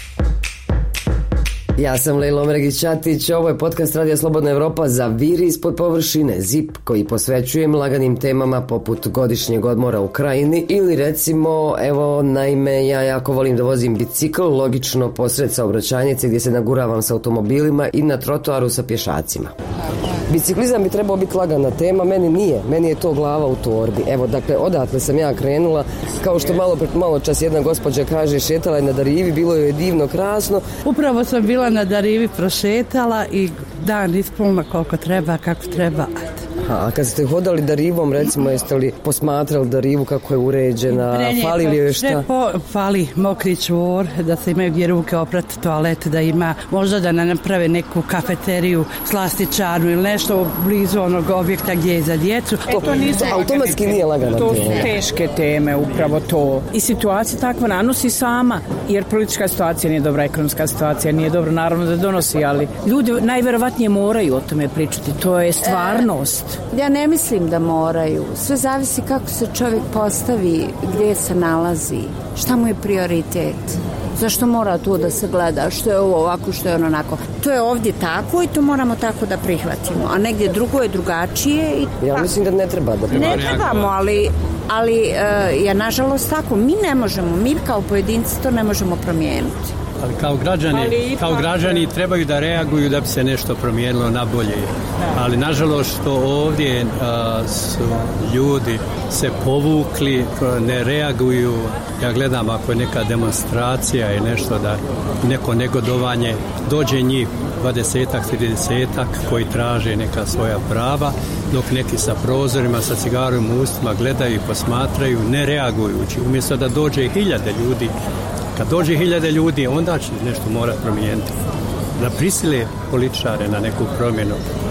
Ja sam Lejla Omregić-Ćatić, ovo je podcast Radija Slobodna Evropa za Viri ispod površine, zip koji posvećujem laganim temama poput godišnjeg odmora u krajini ili recimo, evo, naime, ja jako volim da vozim bicikl, logično posred saobraćajnice gdje se naguravam sa automobilima i na trotoaru sa pješacima. Biciklizam bi trebao biti lagana tema, meni nije, meni je to glava u torbi. Evo, dakle, odatle sam ja krenula, kao što malo, malo čas jedna gospođa kaže, šetala je na Darivi, bilo joj je divno, krasno. Upravo sam bila na Darivi, prošetala i dan ispunila koliko treba, kako treba. A kad ste hodali Darivom, recimo, jeste li posmatrali Darivu kako je uređena, fali li joj šta? Po, fali mokri čvor, da se imaju gdje ruke oprati, toalet, da ima, možda da naprave neku kafeteriju, slastičarnu ili nešto blizu onog objekta gdje je za djecu. E, to, to nisu automatski nije lagana to tema. To su teške teme, upravo to. I situacija takva nanosi sama, jer politička situacija nije dobra, ekonomska situacija nije dobra, naravno da donosi, ali ljudi najvjerovatnije moraju o tome pričati, to je stvarnost. E, ja ne mislim da moraju, sve zavisi kako se čovjek postavi, gdje se nalazi, šta mu je prioritet. Zašto mora to da se gleda, što je ovo ovako, što je ono onako. To je ovdje tako i to moramo tako da prihvatimo, a negdje drugo je drugačije. I ja mislim da ne treba da prihvatimo. Ne trebamo, ali, ali uh, ja nažalost tako, mi ne možemo, mi kao pojedinci to ne možemo promijeniti. Ali kao građani, ali kao građani trebaju da reaguju da bi se nešto promijenilo na bolje. Da. Ali nažalost što ovdje a, su ljudi se povukli, ne reaguju. Ja gledam ako je neka demonstracija i nešto da neko negodovanje, dođe njih dvadesetak, tridesetak koji traže neka svoja prava, dok neki sa prozorima, sa cigarom u ustima gledaju i posmatraju, ne reagujući. Umjesto da dođe hiljade ljudi, kad dođe hiljade ljudi, onda će nešto morati promijeniti. Da prisile političare na neku promjenu.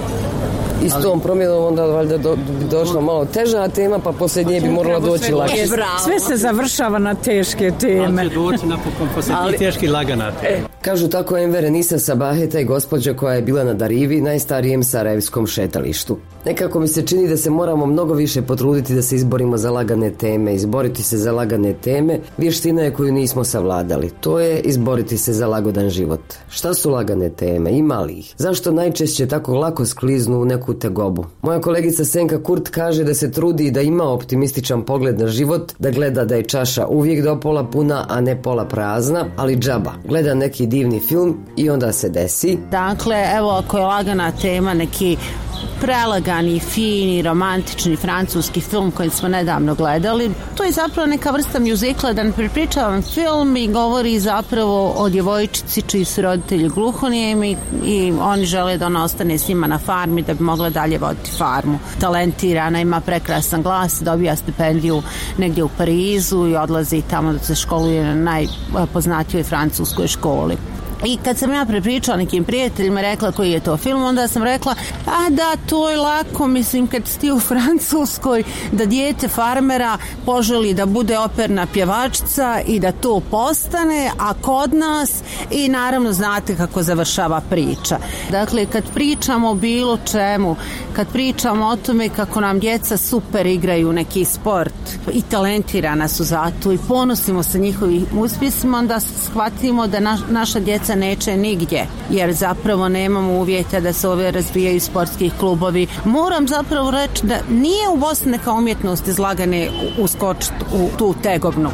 I s tom promjenom onda valjda do, bi došla malo teža tema, pa poslije nje bi morala doći lakše. Sve se završava na teške teme. Ali će doći napokon poslije Ali... teški lagana tema. Kažu tako Enver Enisa Sabaheta i gospođa koja je bila na Darivi, najstarijem sarajevskom šetalištu. Nekako mi se čini da se moramo mnogo više potruditi da se izborimo za lagane teme. Izboriti se za lagane teme vještina je koju nismo savladali. To je izboriti se za lagodan život. Šta su lagane teme? Ima li ih? Zašto najčešće tako lako skliznu u neku tegobu? Moja kolegica Senka Kurt kaže da se trudi da ima optimističan pogled na život, da gleda da je čaša uvijek do pola puna, a ne pola prazna, ali džaba. Gleda neki divni film i onda se desi. Dakle, evo ako je lagana tema neki prelagani, fini, romantični francuski film koji smo nedavno gledali. To je zapravo neka vrsta mjuzikla, da ne prepričavam film i govori zapravo o djevojčici čiji su roditelji gluhonijemi i oni žele da ona ostane s njima na farmi da bi mogla dalje voditi farmu. Talentirana, ima prekrasan glas, dobija stipendiju negdje u Parizu i odlazi tamo da se školuje na najpoznatijoj francuskoj školi. I kad sam ja prepričala nekim prijateljima, rekla koji je to film, onda sam rekla, a da, to je lako, mislim, kad si ti u Francuskoj, da dijete farmera poželi da bude operna pjevačica i da to postane, a kod nas, i naravno znate kako završava priča. Dakle, kad pričamo o bilo čemu, kad pričamo o tome kako nam djeca super igraju neki sport i talentirana su zato i ponosimo se njihovim uspjesima, onda shvatimo da naš, naša djeca neće nigdje, jer zapravo nemamo uvjeta da se ove razvijaju sportskih klubovi. Moram zapravo reći da nije u Bosni neka umjetnost izlagane uskočiti u tu tegovnu.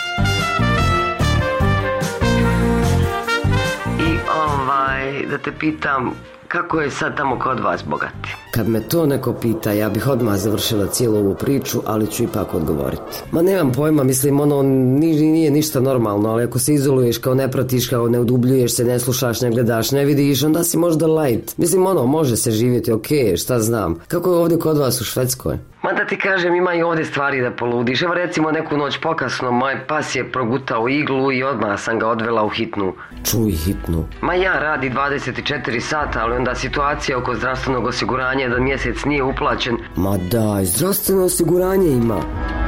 I ovaj, da te pitam, kako je sad tamo kod vas bogati? Kad me to neko pita, ja bih odmah završila cijelu ovu priču, ali ću ipak odgovoriti. Ma nemam pojma, mislim, ono nije, nije ništa normalno, ali ako se izoluješ, kao ne pratiš, kao ne udubljuješ se, ne slušaš, ne gledaš, ne vidiš, onda si možda light. Mislim, ono, može se živjeti, okej, okay, šta znam. Kako je ovdje kod vas u Švedskoj? Ma da ti kažem, ima i ovdje stvari da poludiš. Evo recimo neku noć pokasno, moj pas je progutao iglu i odmah sam ga odvela u hitnu. Čuj, hitnu? Ma ja radi dvadeset četiri sata, ali onda situacija oko zdravstvenog osiguranja da mjesec nije uplaćen. Ma daj, zdravstveno osiguranje ima.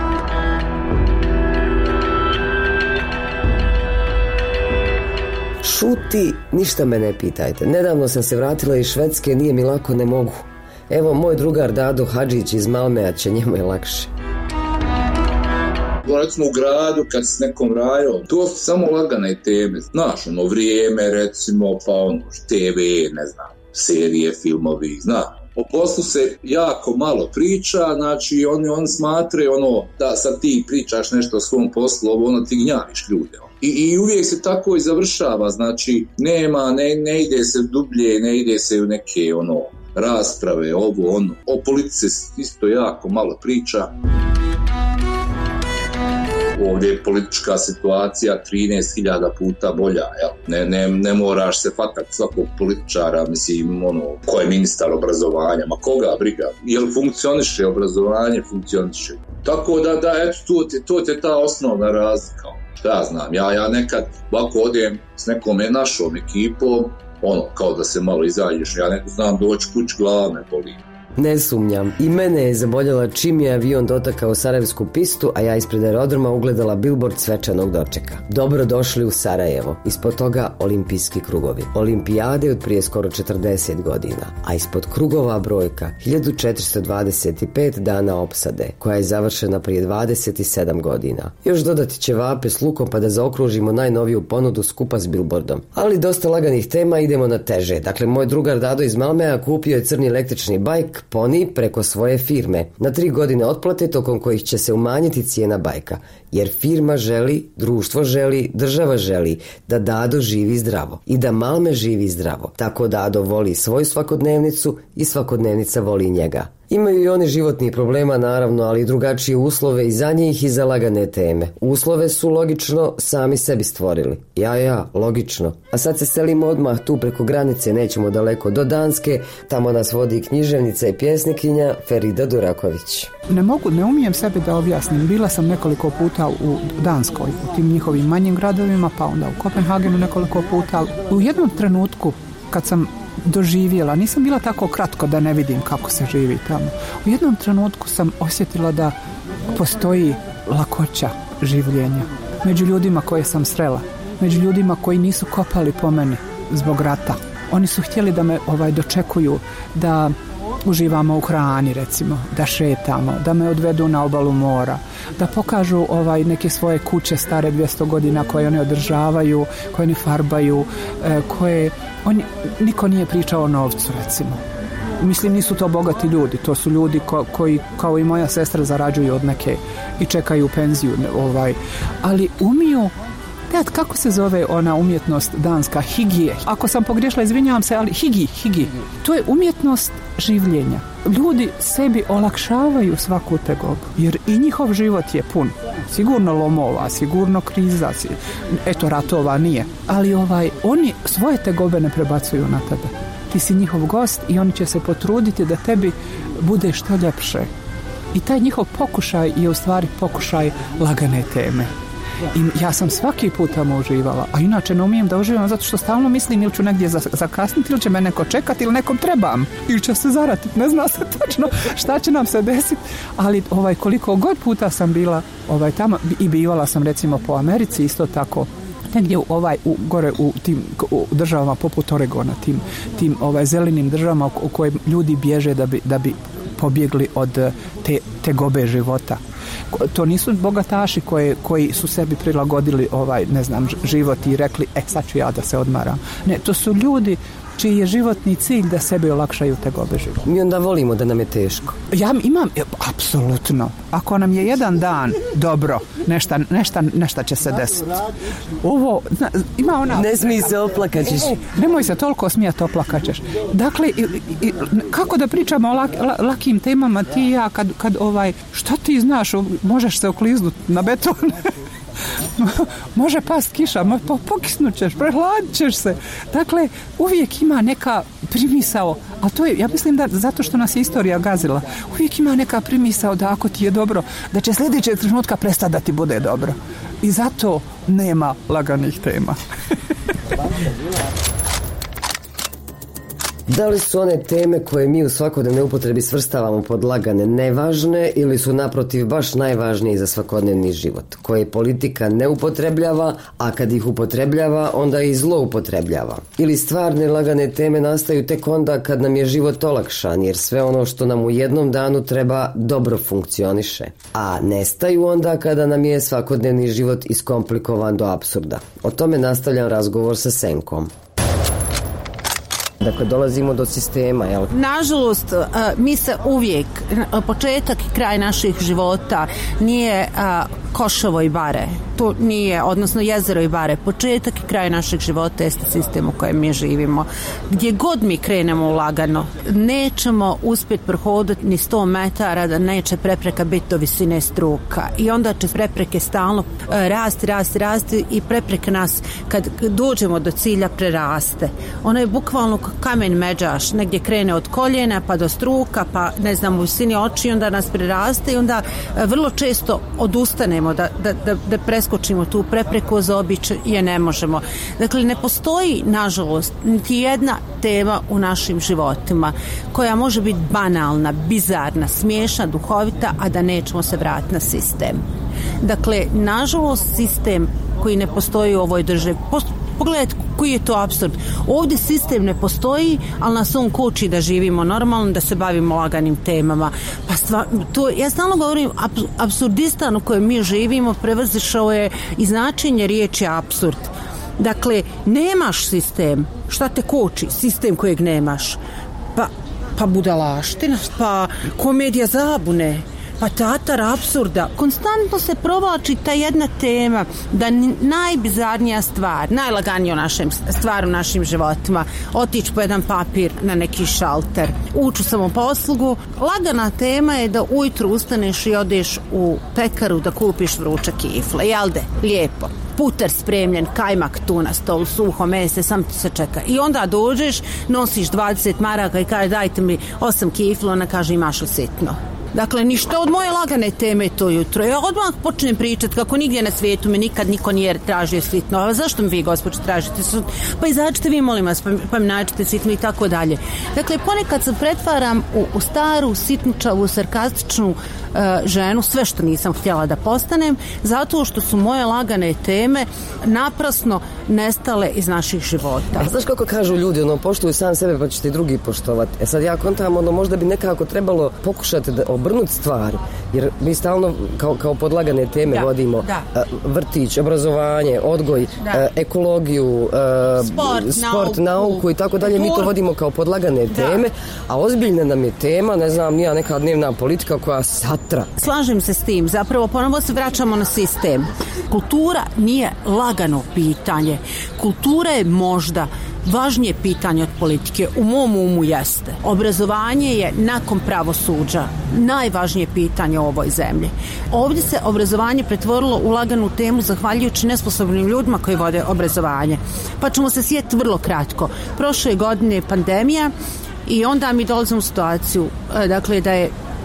Šuti, ništa me ne pitajte. Nedavno sam se vratila iz Švedske, nije mi lako, ne mogu. Evo, moj drugar Dado Hadžić iz Malmeja će, njemu je lakše. Recimo u gradu, kad s nekom rajom, to su samo lagane teme. Znaš, ono, vrijeme, recimo, pa ono, te ve, ne znam, serije, filmovi, znaš. O poslu se jako malo priča, znači oni, oni smatraju ono, da sad ti pričaš nešto o svom poslu, ovo ono ti gnjaviš ljude. I, I uvijek se tako i završava, znači nema, ne, ne ide se dublje, ne ide se u neke ono rasprave, ovo ono. O politici isto jako malo priča. Ovdje je politička situacija trinaest hiljada puta bolja, jel? Ne, ne, ne moraš se fatati svakog političara, mislim, ono, ko je ministar obrazovanja, ma koga briga, jel funkcioniše obrazovanje, funkcioniše. Tako da, da, eto, to te, to te ta osnovna razlika. Šta ja znam, ja, ja nekad ovako odem s nekom našom ekipom, ono, kao da se malo izađeš, ja ne znam doći kuć, glava me boli. Ne sumnjam. I mene je zaboljela čim je avion dotakao Sarajevsku pistu, a ja ispred aerodroma ugledala billboard svečanog dočeka. Dobro došli u Sarajevo. Ispod toga olimpijski krugovi. Olimpijade od prije skoro četrdeset godina. A ispod krugova brojka hiljadu četiristo dvadeset pet dana opsade, koja je završena prije dvadeset sedam godina. Još dodati ćevape s lukom pa da zaokružimo najnoviju ponudu skupa s billboardom. Ali dosta laganih tema, idemo na teže. Dakle, moj drugar Dado iz Malmeja kupio je crni električni bajk Poni preko svoje firme na tri godine otplate tokom kojih će se umanjiti cijena bajka, jer firma želi, društvo želi, država želi da Dado živi zdravo i da Malme živi zdravo. Tako Dado voli svoju svakodnevnicu i svakodnevnica voli njega. Imaju i oni životnih problema, naravno, ali drugačije uslove i za njih i za lagane teme. Uslove su logično sami sebi stvorili. Ja, ja, logično. A sad se selimo odmah tu preko granice, nećemo daleko do Danske, tamo nas vodi književnica i pjesnikinja Ferida Duraković. Ne mogu, ne umijem sebe da objasnim. Bila sam nekoliko puta u Danskoj, u tim njihovim manjim gradovima, pa onda u Kopenhagenu nekoliko puta. U jednom trenutku, kad sam doživjela, nisam bila tako kratko da ne vidim kako se živi tamo. U jednom trenutku sam osjetila da postoji lakoća življenja među ljudima koje sam srela, među ljudima koji nisu kopali po meni zbog rata. Oni su htjeli da me ovaj dočekuju, da uživamo u hrani, recimo, da šetamo, da me odvedu na obalu mora, da pokažu ovaj neke svoje kuće stare dvjesto godina koje oni održavaju, koje oni farbaju, koje on, niko nije pričao o novcu, recimo. Mislim, nisu to bogati ljudi, to su ljudi ko, koji, kao i moja sestra, zarađuju od neke i čekaju penziju, ovaj, ali umiju. Teat, kako se zove ona umjetnost danska? Higije. Ako sam pogriješila, izvinjavam se, ali higi, higi. To je umjetnost življenja. Ljudi sebi olakšavaju svaku tegobu, jer i njihov život je pun. Sigurno lomova, sigurno kriza, eto ratova nije. Ali ovaj, oni svoje tegobe ne prebacuju na tebe. Ti si njihov gost i oni će se potruditi da tebi bude što ljepše. I taj njihov pokušaj je u stvari pokušaj lagane teme. I ja sam svaki put tamo uživala, a inače ne umijem da uživam zato što stalno mislim ili ću negdje zakasniti ili će me neko čekati ili nekom trebam ili će se zaratiti, ne zna se točno šta će nam se desiti, ali ovaj, koliko god puta sam bila ovaj, tamo i bivala sam recimo po Americi isto tako, negdje u, ovaj, u, gore u tim u državama poput Oregona, tim, tim ovaj, zelenim državama u, u kojim ljudi bježe da bi, da bi pobjegli od te, te gobe života. To nisu bogataši koje, koji su sebi prilagodili ovaj, ne znam, život i rekli, e sad ću ja da se odmaram. Ne, to su ljudi čiji je životni cilj da sebi olakšaju te gobe života. Mi onda volimo da nam je teško. Ja imam, apsolutno. Ako nam je jedan dan dobro, nešta, nešta, nešta će se desiti. Ovo, zna, ima ona... Ne smij se, oplakaćeš. Nemoj se toliko smijati, oplakaćeš. Dakle, i, i, kako da pričamo o lak, lakim temama ti i ja, kad, kad ovaj, šta ti znaš, možeš se okliznuti na beton. Može past kiša, pokisnut ćeš, prehladit ćeš se. Dakle, uvijek ima neka primisao, a to je, ja mislim da zato što nas je istorija gazila, uvijek ima neka primisao da ako ti je dobro, da će sljedećeg trenutka prestati da ti bude dobro. I zato nema laganih tema. Da li su one teme koje mi u svakodnevnoj upotrebi svrstavamo pod lagane nevažne ili su naprotiv baš najvažnije za svakodnevni život, koje politika ne upotrebljava, a kad ih upotrebljava onda i zloupotrebljava? Ili stvarne lagane teme nastaju tek onda kad nam je život olakšan, jer sve ono što nam u jednom danu treba dobro funkcioniše, a nestaju onda kada nam je svakodnevni život iskomplikovan do apsurda. O tome nastavljam razgovor sa Senkom. Dakle, dolazimo do sistema, jel? Nažalost, mi se uvijek, početak i kraj naših života nije Košovo i Bare. To nije, odnosno jezero i Bare. Početak i kraj našeg života jeste sistem u kojem mi živimo. Gdje god mi krenemo lagano, nećemo uspjeti prohoditi ni sto metara da neće prepreka biti do visine struka. I onda će prepreke stalno rasti, rasti, rasti i prepreke nas, kad dođemo do cilja, preraste. Ono je bukvalno kamen međaš, negdje krene od koljena pa do struka, pa ne znam, u visini oči, onda nas preraste i onda vrlo često odustanemo da, da, da, da preskočimo tu prepreku, zaobići je ne možemo. Dakle, ne postoji, nažalost, niti jedna tema u našim životima koja može biti banalna, bizarna, smiješna, duhovita, a da nećemo se vratiti na sistem. Dakle, nažalost, sistem koji ne postoji u ovoj državi, pogledajte koji je to apsurd. Ovdje sistem ne postoji, ali nas on koči da živimo normalno, da se bavimo laganim temama. Pa stva, to, ja stalno govorim, apsurdistan u kojem mi živimo prevrzišao je i značenje riječi apsurd. Dakle, nemaš sistem. Šta te koči? Sistem kojeg nemaš. Pa, pa budalaština, pa komedija zabune, pa teatar apsurda. Konstantno se provlači ta jedna tema da najbizarnija stvar, najlaganija našem, stvar u našim životima, otići po jedan papir na neki šalter, ući u samoposlugu. Lagana tema je da ujutru ustaneš i odeš u pekaru da kupiš vruće kifle. Jelde, lijepo. Puter spremljen, kajmak tu na stolu, suho mese, sam ti se čeka. I onda dođeš, nosiš dvadeset maraka i kaže dajte mi osam kifla, ona kaže imaš li sitno. Dakle, ništa od moje lagane teme to jutro. Ja odmah počnem pričati kako nigdje na svijetu mi nikad niko nije tražio sitno. A zašto mi vi, gospođo, tražite sitno? Pa izađite vi, molim vas, pa, pa mi nađete sitno i tako dalje. Dakle, ponekad se pretvaram u, u staru, sitničavu, sarkastičnu uh, ženu, sve što nisam htjela da postanem, zato što su moje lagane teme naprasno nestale iz naših života. A znaš kako kažu ljudi, ono, poštuju sam sebe pa ćete i drugi poštovati. E sad ja kontam, ono, možda bi nekako trebalo pokušati da obrnuti stvari, jer mi stalno kao, kao podlagane teme da, vodimo da. vrtić, obrazovanje, odgoj, da. ekologiju, sport, sport nauku, nauku i tako dalje, mi to vodimo kao podlagane da. teme, a ozbiljna nam je tema, ne znam, nija neka dnevna politika koja satra. Slažem se s tim, zapravo ponovo se vraćamo na sistem. Kultura nije lagano pitanje. Kultura je možda važnije pitanje od politike, u mom umu jeste. Obrazovanje je nakon pravosuđa najvažnije pitanje u ovoj zemlji. Ovdje se obrazovanje pretvorilo u laganu temu zahvaljujući nesposobnim ljudima koji vode obrazovanje. Pa ćemo se sjetiti vrlo kratko. Prošle godine je pandemija i onda mi dolazimo u situaciju, dakle, da je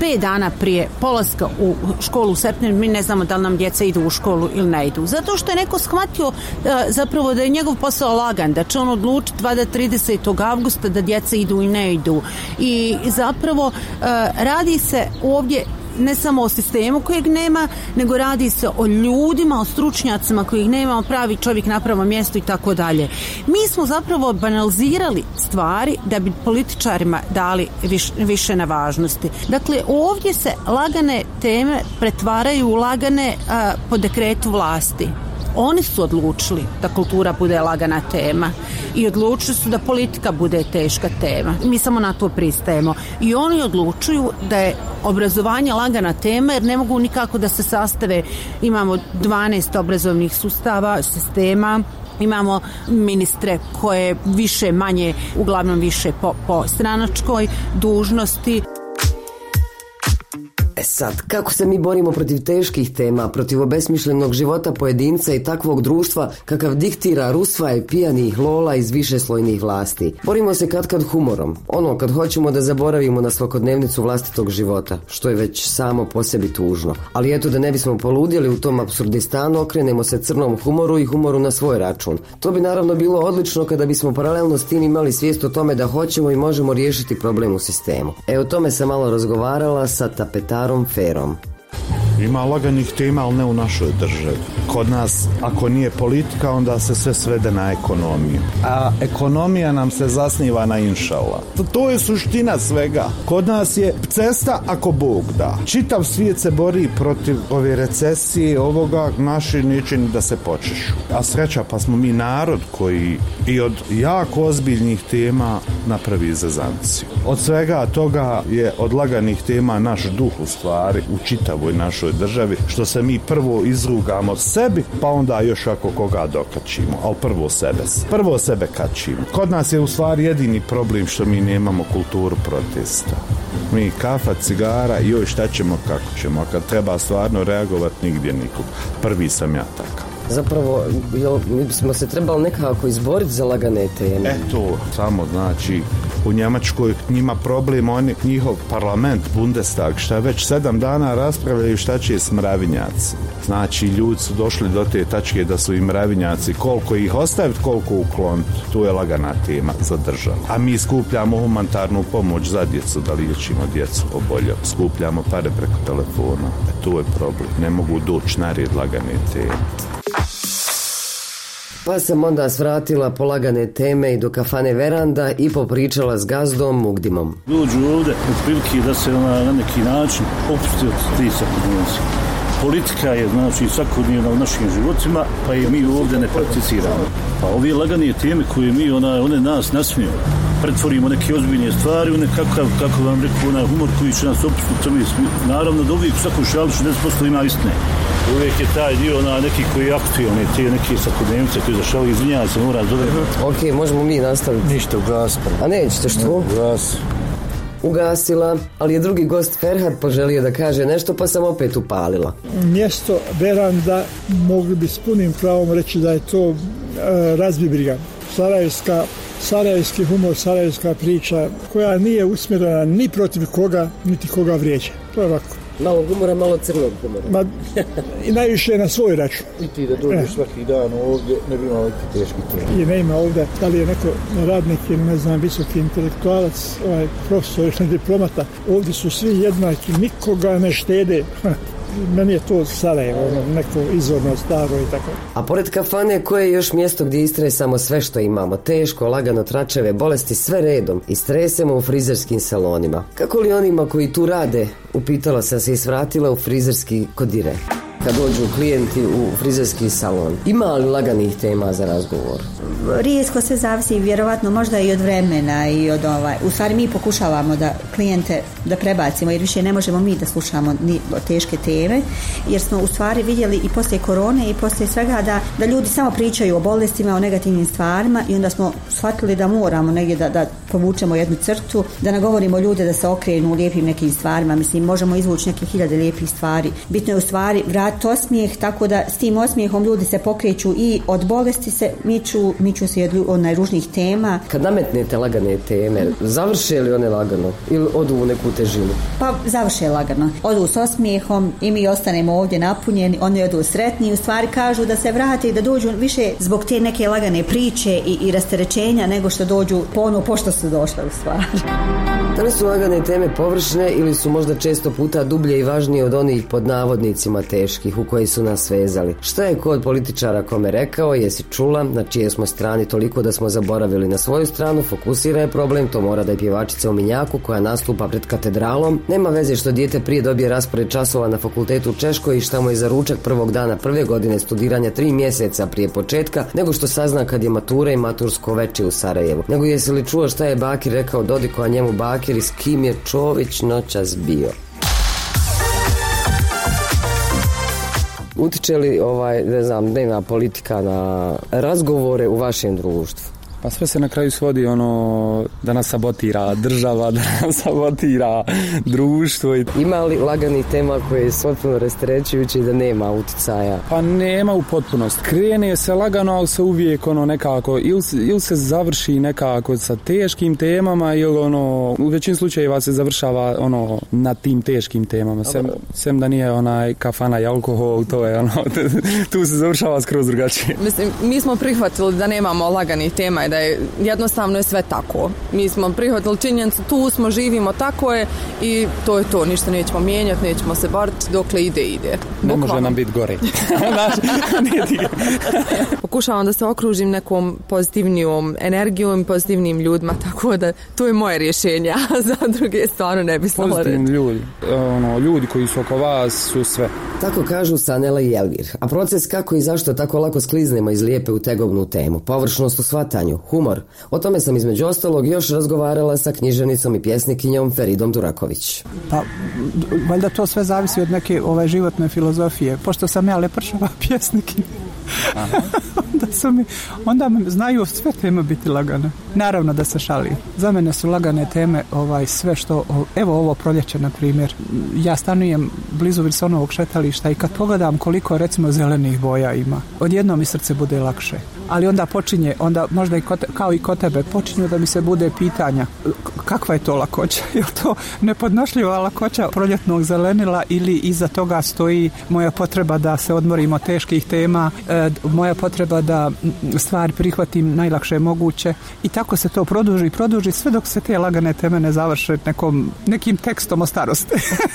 pet dana prije polaska u školu u septembru mi ne znamo da li nam djeca idu u školu ili ne idu. Zato što je neko shvatio da, zapravo da je njegov posao lagan, da će on odlučiti valjda tridesetog avgusta da djeca idu i ne idu. I zapravo uh, radi se ovdje ne samo o sistemu kojeg nema, nego radi se o ljudima, o stručnjacima kojih nema, pravi čovjek na pravom mjestu i tako dalje. Mi smo zapravo banalizirali stvari da bi političarima dali viš, više na važnosti. Dakle, ovdje se lagane teme pretvaraju u lagane a, po dekretu vlasti. Oni su odlučili da kultura bude lagana tema i odlučili su da politika bude teška tema. Mi samo na to pristajemo. I oni odlučuju da je obrazovanje lagana tema jer ne mogu nikako da se sastave. Imamo dvanaest obrazovnih sustava, sistema, imamo ministre koje više manje, uglavnom više po, po stranačkoj dužnosti. E sad, kako se mi borimo protiv teških tema, protiv obesmišljenog života pojedinca i takvog društva kakav diktira Rusva i pijanih lola iz višeslojnih vlasti? Borimo se katkad humorom, ono kad hoćemo da zaboravimo na svakodnevnicu vlastitog života, što je već samo po sebi tužno. Ali eto, da ne bismo poludjeli u tom apsurdistanu, okrenemo se crnom humoru i humoru na svoj račun. To bi naravno bilo odlično kada bismo paralelno s tim imali svijest o tome da hoćemo i možemo riješiti problem u sistemu. E, o tome sam malo razgovarala sa tapetarom Ferom. Ima laganih tema, ali ne u našoj državi. Kod nas, ako nije politika, onda se sve svede na ekonomiju. A ekonomija nam se zasniva na inšala. To je suština svega. Kod nas je cesta ako Bog da. Čitav svijet se bori protiv ove recesije, ovoga, naši neće ni da se počešu. A sreća, pa smo mi narod koji i od jako ozbiljnih tema napravi zazanciju. Od svega toga je od laganih tema naš duh u stvari u čitavoj našoj državi, što se mi prvo izrugamo sebi, pa onda još ako koga dokačimo, ali prvo sebe. Prvo sebe kačimo. Kod nas je u stvari jedini problem što mi nemamo kulturu protesta. Mi kafa, cigara i joj šta ćemo, kako ćemo, a kad treba stvarno reagovati nigdje nikog. Prvi sam ja takav. Zapravo, jel, mi bismo se trebali nekako izboriti za lagane teme. Eto, samo znači, u Njemačkoj njima problem, oni, njihov parlament, Bundestag, šta već sedam dana raspravljaju šta će s mravinjaci. Znači, ljudi su došli do te tačke da su i mravinjaci, koliko ih ostaviti, koliko ukloniti. Tu je lagana tema za državu. A mi skupljamo humanitarnu pomoć za djecu, da liječimo djecu oboljeli. Skupljamo pare preko telefona. E, tu je problem. Ne mogu doći na red lagane teme. Pa sam onda svratila polagane teme i do kafane Veranda i popričala s gazdom Mugdimom. Dođu ovdje u prilike da se na, na neki način opusti od tri svakodnevnice. Politika je znači svakodnevna u našim životima, pa je mi ovdje ne prakticiramo. Pa ove lagane teme koje mi, ona, one nas nasmiju, pretvorimo neke ozbiljne stvari u nekakav, kako vam rekao, onaj humor koji će nas opustiti. Naravno da uvijek u svakom šalu šezdeset posto ima istine. Uvijek je taj dio na neki koji je aktualni, te neke svakodnevnice koji zašao, izvinjava se, mora zove. Ok, možemo mi nastaviti. Ništa, ugasimo. A nećete što? Ugas. Ugasila, ali je drugi gost Ferhat poželio da kaže nešto, pa sam opet upalila. Mjesto Veranda mogli bi s punim pravom reći da je to e, razbibriga. Sarajevska, sarajevski humor, sarajevska priča koja nije usmjerena ni protiv koga, niti koga vrijeđa. To je ovako. Malo humora, malo crnog humora. Ma, i najviše na svoj račun. I ti da dođeš eh. svaki dan ovdje, ne bi imao neki teški teški. I ne ima ovdje, da li je neko radnik ili ne znam, visoki intelektualac, ovaj, profesor ili diplomata. Ovdje su svi jednaki, nikoga ne štede. Meni je to Sarajevo, neko izvorno staro i tako. A pored kafane, koje je još mjesto gdje istresamo sve što imamo? Teško, lagano, tračeve, bolesti, sve redom. Istresemo u frizerskim salonima. Kako li onima koji tu rade? Upitala sam se i svratila u frizerski kodire. Kad dođu klijenti u frizerski salon, ima li laganih tema za razgovor? Rijetko, sve zavisi, vjerovatno možda i od vremena i od ovaj. U stvari mi pokušavamo da klijente da prebacimo, jer više ne možemo mi da slušamo ni teške teme, jer smo u stvari vidjeli i poslije korone i poslije svega da, da ljudi samo pričaju o bolestima, o negativnim stvarima, i onda smo shvatili da moramo negdje da, da povučemo jednu crtu, da nagovorimo ljude da se okrenu u lijepim nekim stvarima. Mislim, možemo izvući neke hiljade lijepih stvari. Bitno je u stvari vratiti dat osmijeh, tako da s tim osmijehom ljudi se pokreću i od bolesti se miču, miču se od onaj ružnih tema. Kad nametnete lagane teme, završe li one lagano ili odu u neku težinu? Pa završe lagano. Odu s osmijehom i mi ostanemo ovdje napunjeni, oni odu sretni i u stvari kažu da se vrate i da dođu više zbog te neke lagane priče i, i rasterećenja nego što dođu po ono pošto su došle u stvari. Da li su lagane teme površne ili su možda često puta dublje i važnije od onih pod navodnicima teških u koji su nas vezali? Šta je kod političara kome rekao, jesi čula, na čije smo strani toliko da smo zaboravili na svoju stranu, fokusira je problem, to mora da je pjevačica u Minjaku koja nastupa pred katedralom. Nema veze što dijete prije dobije raspored časova na fakultetu u Češkoj i šta mu je za ručak prvog dana prve godine studiranja tri mjeseca prije početka, nego što sazna kad je matura i matursko veče u Sarajevu. Nego jesi li čuo šta je Bakir rekao Dodiku, a njemu Bakir i s kim je Čović noćas bio? Utiče li ovaj, ne znam, dnevna politika na razgovore u vašem društvu? Pa sve se na kraju svodi ono da nas sabotira država, da nas sabotira društvo. Ima li laganih tema koje su potpuno rasterećujuće i da nema uticaja? Pa nema u potpunosti. Krene se lagano, ali se uvijek ono nekako ili, ili se završi nekako sa teškim temama ili ono u većini slučajeva se završava ono na tim teškim temama. Sem, sem da nije onaj kafana i alkohol, to je ono tu se završava skroz drugačije. Mislim, mi smo prihvatili da nemamo laganih tema, da je jednostavno je sve tako. Mi smo prihvatili činjenicu, tu smo, živimo, tako je i to je to, ništa nećemo mijenjati, nećemo se boriti, dokle ide, ide. Ne može nam biti gore. Pokušavam da se okružim nekom pozitivnijom energijom, pozitivnim ljudima, tako da to je moje rješenje, a za druge stvarno ne bi smalo reći. Pozitivni ljudi, ono, ljudi koji su oko vas su sve. Tako kažu Sanela i Elvir. A proces kako i zašto tako lako skliznemo iz lijepe u tegovnu temu, površnost u shvatanju, humor. O tome sam između ostalog još razgovarala sa književnicom i pjesnikinjom Feridom Duraković. Pa, valjda to sve zavisi od neke ove životne filozofije. Pošto sam ja lepršava pjesnikinja, onda, su mi, onda mi znaju sve teme biti lagane. Naravno da se šalim. Za mene su lagane teme ovaj, sve što, evo ovo proljeće na primjer. Ja stanujem blizu Wilsonovog šetališta i kad pogledam koliko recimo zelenih boja ima, odjednom mi srce bude lakše. Ali onda počinje, onda možda i kod, kao i kod tebe, počinju da mi se bude pitanja kakva je to lakoća? Je li to nepodnošljiva lakoća proljetnog zelenila ili iza toga stoji moja potreba da se odmorim od teških tema, e, moja potreba da stvari prihvatim najlakše moguće i tako se to produži i produži sve dok se te lagane teme ne završe nekom, nekim tekstom o starosti.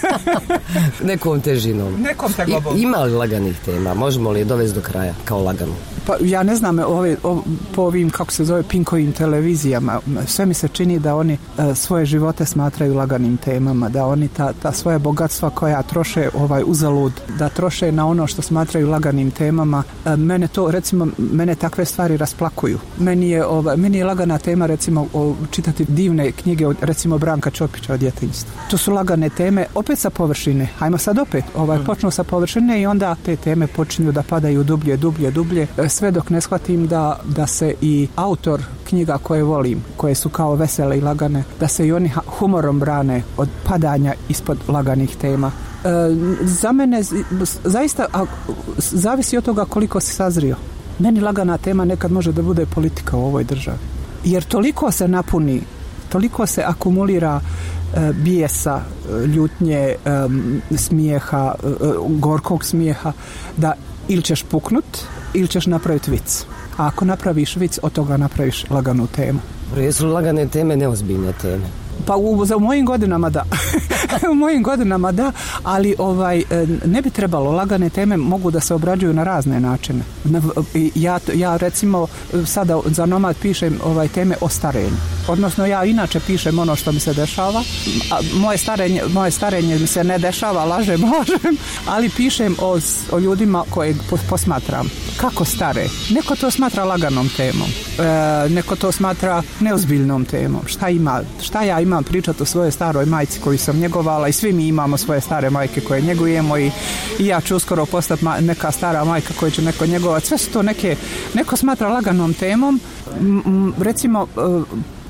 Nekom težinom. Nekom tegobom. I, ima li laganih tema? Možemo li je dovesti do kraja kao lagano? Pa ja ne znam, ove, ove, po ovim, kako se zove, Pinkovim televizijama, sve mi se čini da oni e, svoje živote smatraju laganim temama, da oni ta, ta svoje bogatstva koja troše ovaj uzalud, da troše na ono što smatraju laganim temama. E, mene to, recimo, mene takve stvari rasplakuju. Meni je, ovaj, meni je lagana tema, recimo, o, čitati divne knjige od, recimo, Branka Čopića od djetinjstva. To su lagane teme, opet sa površine. Hajmo sad opet, ovaj, počnu sa površine i onda te teme počinju da padaju dublje, dublje, dublje, sve dok ne shvatim da, da se i autor knjiga koje volim, koje su kao vesele i lagane, da se i oni humorom brane od padanja ispod laganih tema. E, za mene zaista a, zavisi od toga koliko si sazrio. Meni lagana tema nekad može da bude politika u ovoj državi. Jer toliko se napuni, toliko se akumulira e, bijesa, ljutnje, e, smijeha, e, gorkog smijeha, da ili ćeš puknut, ili ćeš napraviti vic. A ako napraviš vic, od toga napraviš laganu temu. Jesu lagane teme neozbiljne teme? Pa u, za u mojim godinama da. u mojim godinama da, ali ovaj, ne bi trebalo. Lagane teme mogu da se obrađuju na razne načine. Ja, ja recimo sada za Nomad pišem ovaj, teme o starenju. Odnosno ja inače pišem ono što mi se dešava. A moje, starenje, moje starenje mi se ne dešava, lažem, lažem, ali pišem o, o ljudima koje posmatram. Kako stare? Neko to smatra laganom temom. E, neko to smatra neozbiljnom temom. Šta ima? Šta ja imam pričati o svojoj staroj majci koju sam njegovala i svi mi imamo svoje stare majke koje njegujemo i, i ja ću uskoro postati ma, neka stara majka koju će neko njegovati. Sve su to neke, neko smatra laganom temom. M, m, recimo,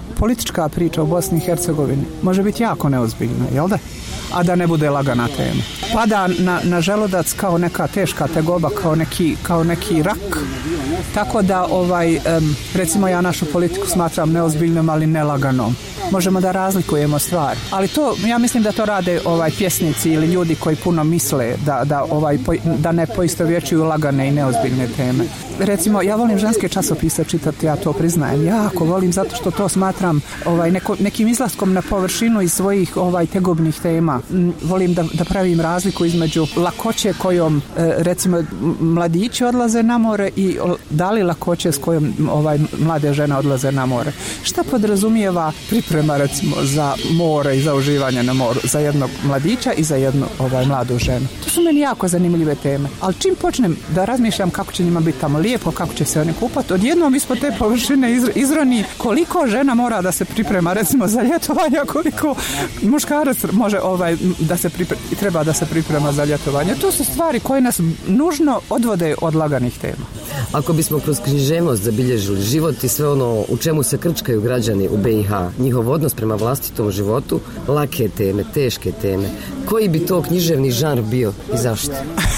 politička priča u Bosni i Hercegovini može biti jako neozbiljna, jel da? A da ne bude lagana tema. Pada na, na želudac kao neka teška tegoba, kao neki, kao neki rak. Tako da, ovaj, um, recimo ja našu politiku smatram neozbiljnom, ali nelaganom. Možemo da razlikujemo stvari. Ali to, ja mislim da to rade ovaj pjesnici ili ljudi koji puno misle da, da, ovaj, da ne poistovjećuju lagane i neozbiljne teme. Recimo, ja volim ženske časopise čitati, ja to priznajem. Jako volim zato što to smatram ovaj, neko, nekim izlaskom na površinu iz svojih ovaj, tegobnih tema. Volim da, da pravim razliku između lakoće kojom recimo mladići odlaze na more i da li lakoće s kojom ovaj, mlade žene odlaze na more. Šta podrazumijeva priprema recimo za more i za uživanje na moru za jednog mladića i za jednu ovaj, mladu ženu. To su meni jako zanimljive teme. Ali čim počnem da razmišljam kako će njima biti tamo lijepo, kako će se oni kupati, odjednom ispod te površine izroni koliko žena mora da se priprema recimo za ljetovanje, koliko muškarac može ovaj, da se priprema, treba da se priprema za ljetovanje. To su stvari koje nas nužno odvode od laganih tema. Ako bismo kroz književnost zabilježili život i sve ono u čemu se krčkaju građani u B i H, njihov odnos prema vlastitom životu, lake teme, teške teme, koji bi to književni žanr bio i zašto?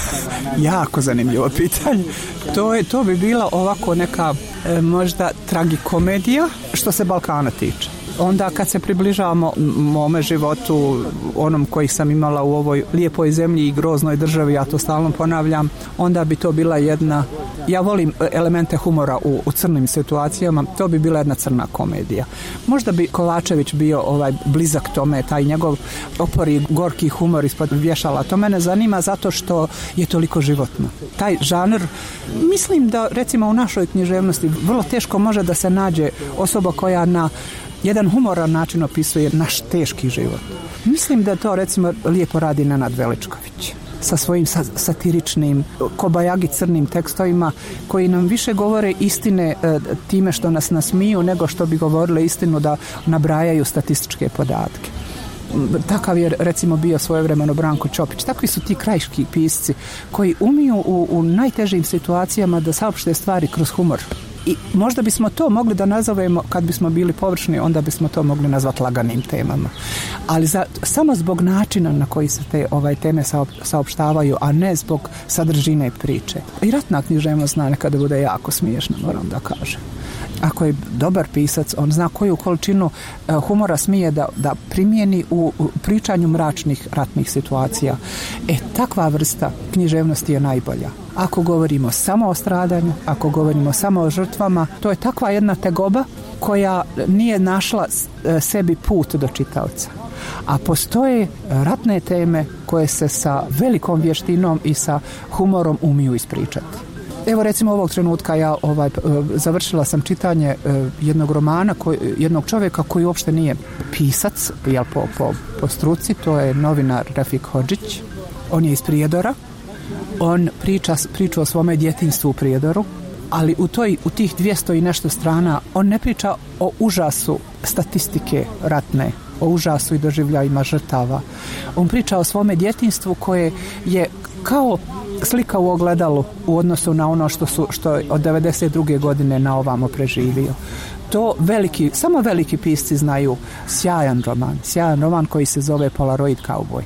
Jako zanimljivo pitanje. To, je, to bi bila ovako neka e, možda tragikomedija što se Balkana tiče. Onda kad se približavamo mome životu, onom koji sam imala u ovoj lijepoj zemlji i groznoj državi, ja to stalno ponavljam, onda bi to bila jedna, ja volim elemente humora u, u crnim situacijama, to bi bila jedna crna komedija. Možda bi Kovačević bio ovaj blizak tome, taj njegov opori gorki humor ispod vješala. To mene zanima zato što je toliko životno. Taj žanr, mislim da recimo u našoj književnosti vrlo teško može da se nađe osoba koja na jedan humoran način opisuje naš teški život. Mislim da to recimo lijepo radi Nenad Veličković sa svojim satiričnim kobajagi crnim tekstovima koji nam više govore istine e, time što nas nasmiju nego što bi govorile istinu da nabrajaju statističke podatke. Takav je recimo bio svojevremeno Branko Ćopić. Takvi su ti krajiški pisci koji umiju u, u najtežim situacijama da saopšte stvari kroz humor. I možda bismo to mogli da nazovemo, kad bismo bili površni, onda bismo to mogli nazvati laganim temama. Ali za, samo zbog načina na koji se te ovaj, teme saop, saopštavaju, a ne zbog sadržine priče. I ratna književnost zna nekada bude jako smiješna, moram da kažem. Ako je dobar pisac, on zna koju količinu humora smije da, da primijeni u, u pričanju mračnih ratnih situacija. E, takva vrsta književnosti je najbolja. Ako govorimo samo o stradanju, ako govorimo samo o žrtvama, to je takva jedna tegoba koja nije našla sebi put do čitaoca. A postoje ratne teme koje se sa velikom vještinom i sa humorom umiju ispričati. Evo recimo ovog trenutka ja ovaj, završila sam čitanje jednog romana, koji, jednog čovjeka koji uopšte nije pisac, jel, po, po, po struci, to je novinar Refik Hodžić. On je iz Prijedora. On priča priču o svome djetinjstvu u Prijedoru, ali u, toj, u tih dvjesto i nešto strana on ne priča o užasu statistike ratne, o užasu i doživljajima žrtava. On priča o svome djetinjstvu koje je kao slika u ogledalu u odnosu na ono što su što je od devedeset druge godine na ovamo preživio. To veliki, samo veliki pisci znaju. Sjajan roman, sjajan roman koji se zove Polaroid Cowboy.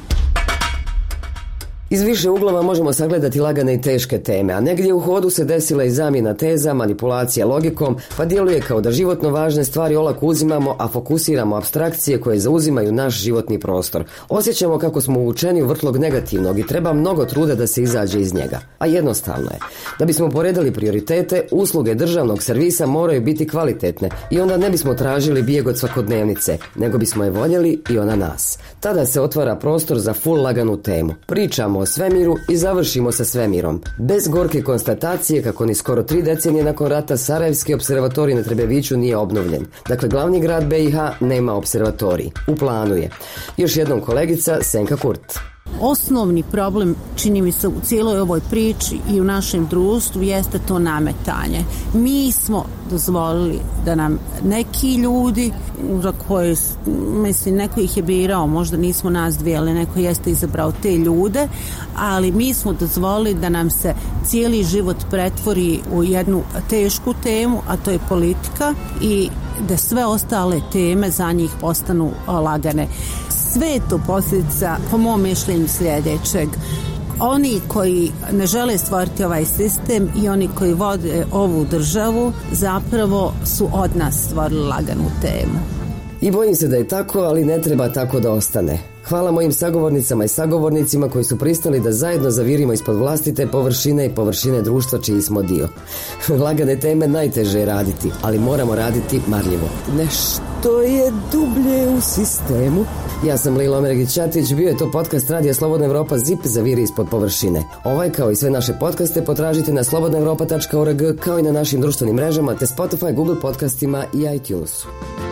Iz više uglova možemo sagledati lagane i teške teme, a negdje u hodu se desila i zamjena teza, manipulacija logikom, pa djeluje kao da životno važne stvari olako uzimamo, a fokusiramo apstrakcije koje zauzimaju naš životni prostor. Osjećamo kako smo uvučeni u vrtlog negativnog i treba mnogo truda da se izađe iz njega. A jednostavno je. Da bismo poredali prioritete, usluge državnog servisa moraju biti kvalitetne i onda ne bismo tražili bijeg od svakodnevnice, nego bismo je voljeli i ona nas. Tada se otvara prostor za full laganu temu. Pričamo o svemiru i završimo sa svemirom. Bez gorke konstatacije kako ni skoro tri decenije nakon rata Sarajevski observatorij na Trebeviću nije obnovljen. Dakle, glavni grad B i H nema observatorij. U planu je. Još jednom kolegica Senka Kurt. Osnovni problem, čini mi se, u cijeloj ovoj priči i u našem društvu jeste to nametanje. Mi smo dozvolili da nam neki ljudi, za koje, mislim, neko ih je birao, možda nismo nas dvije, ali neko jeste izabrao te ljude, ali mi smo dozvolili da nam se cijeli život pretvori u jednu tešku temu, a to je politika, i da sve ostale teme za njih postanu lagane. Sve je to posljedica, po mom mišljenju, sljedećeg. Oni koji ne žele stvoriti ovaj sistem i oni koji vode ovu državu zapravo su od nas stvorili laganu temu. I bojim se da je tako, ali ne treba tako da ostane. Hvala mojim sagovornicama i sagovornicima koji su pristali da zajedno zavirimo ispod vlastite površine i površine društva čiji smo dio. Lagane teme najteže je raditi, ali moramo raditi marljivo. Nešto je dublje u sistemu. Ja sam Lilo Omeregić-Ćatić, bio je to podcast Radija Slobodna Evropa Zip zaviri ispod površine. Ovaj kao i sve naše podcaste potražite na slobodna evropa tačka org kao i na našim društvenim mrežama te Spotify, Google podcastima i iTunesu.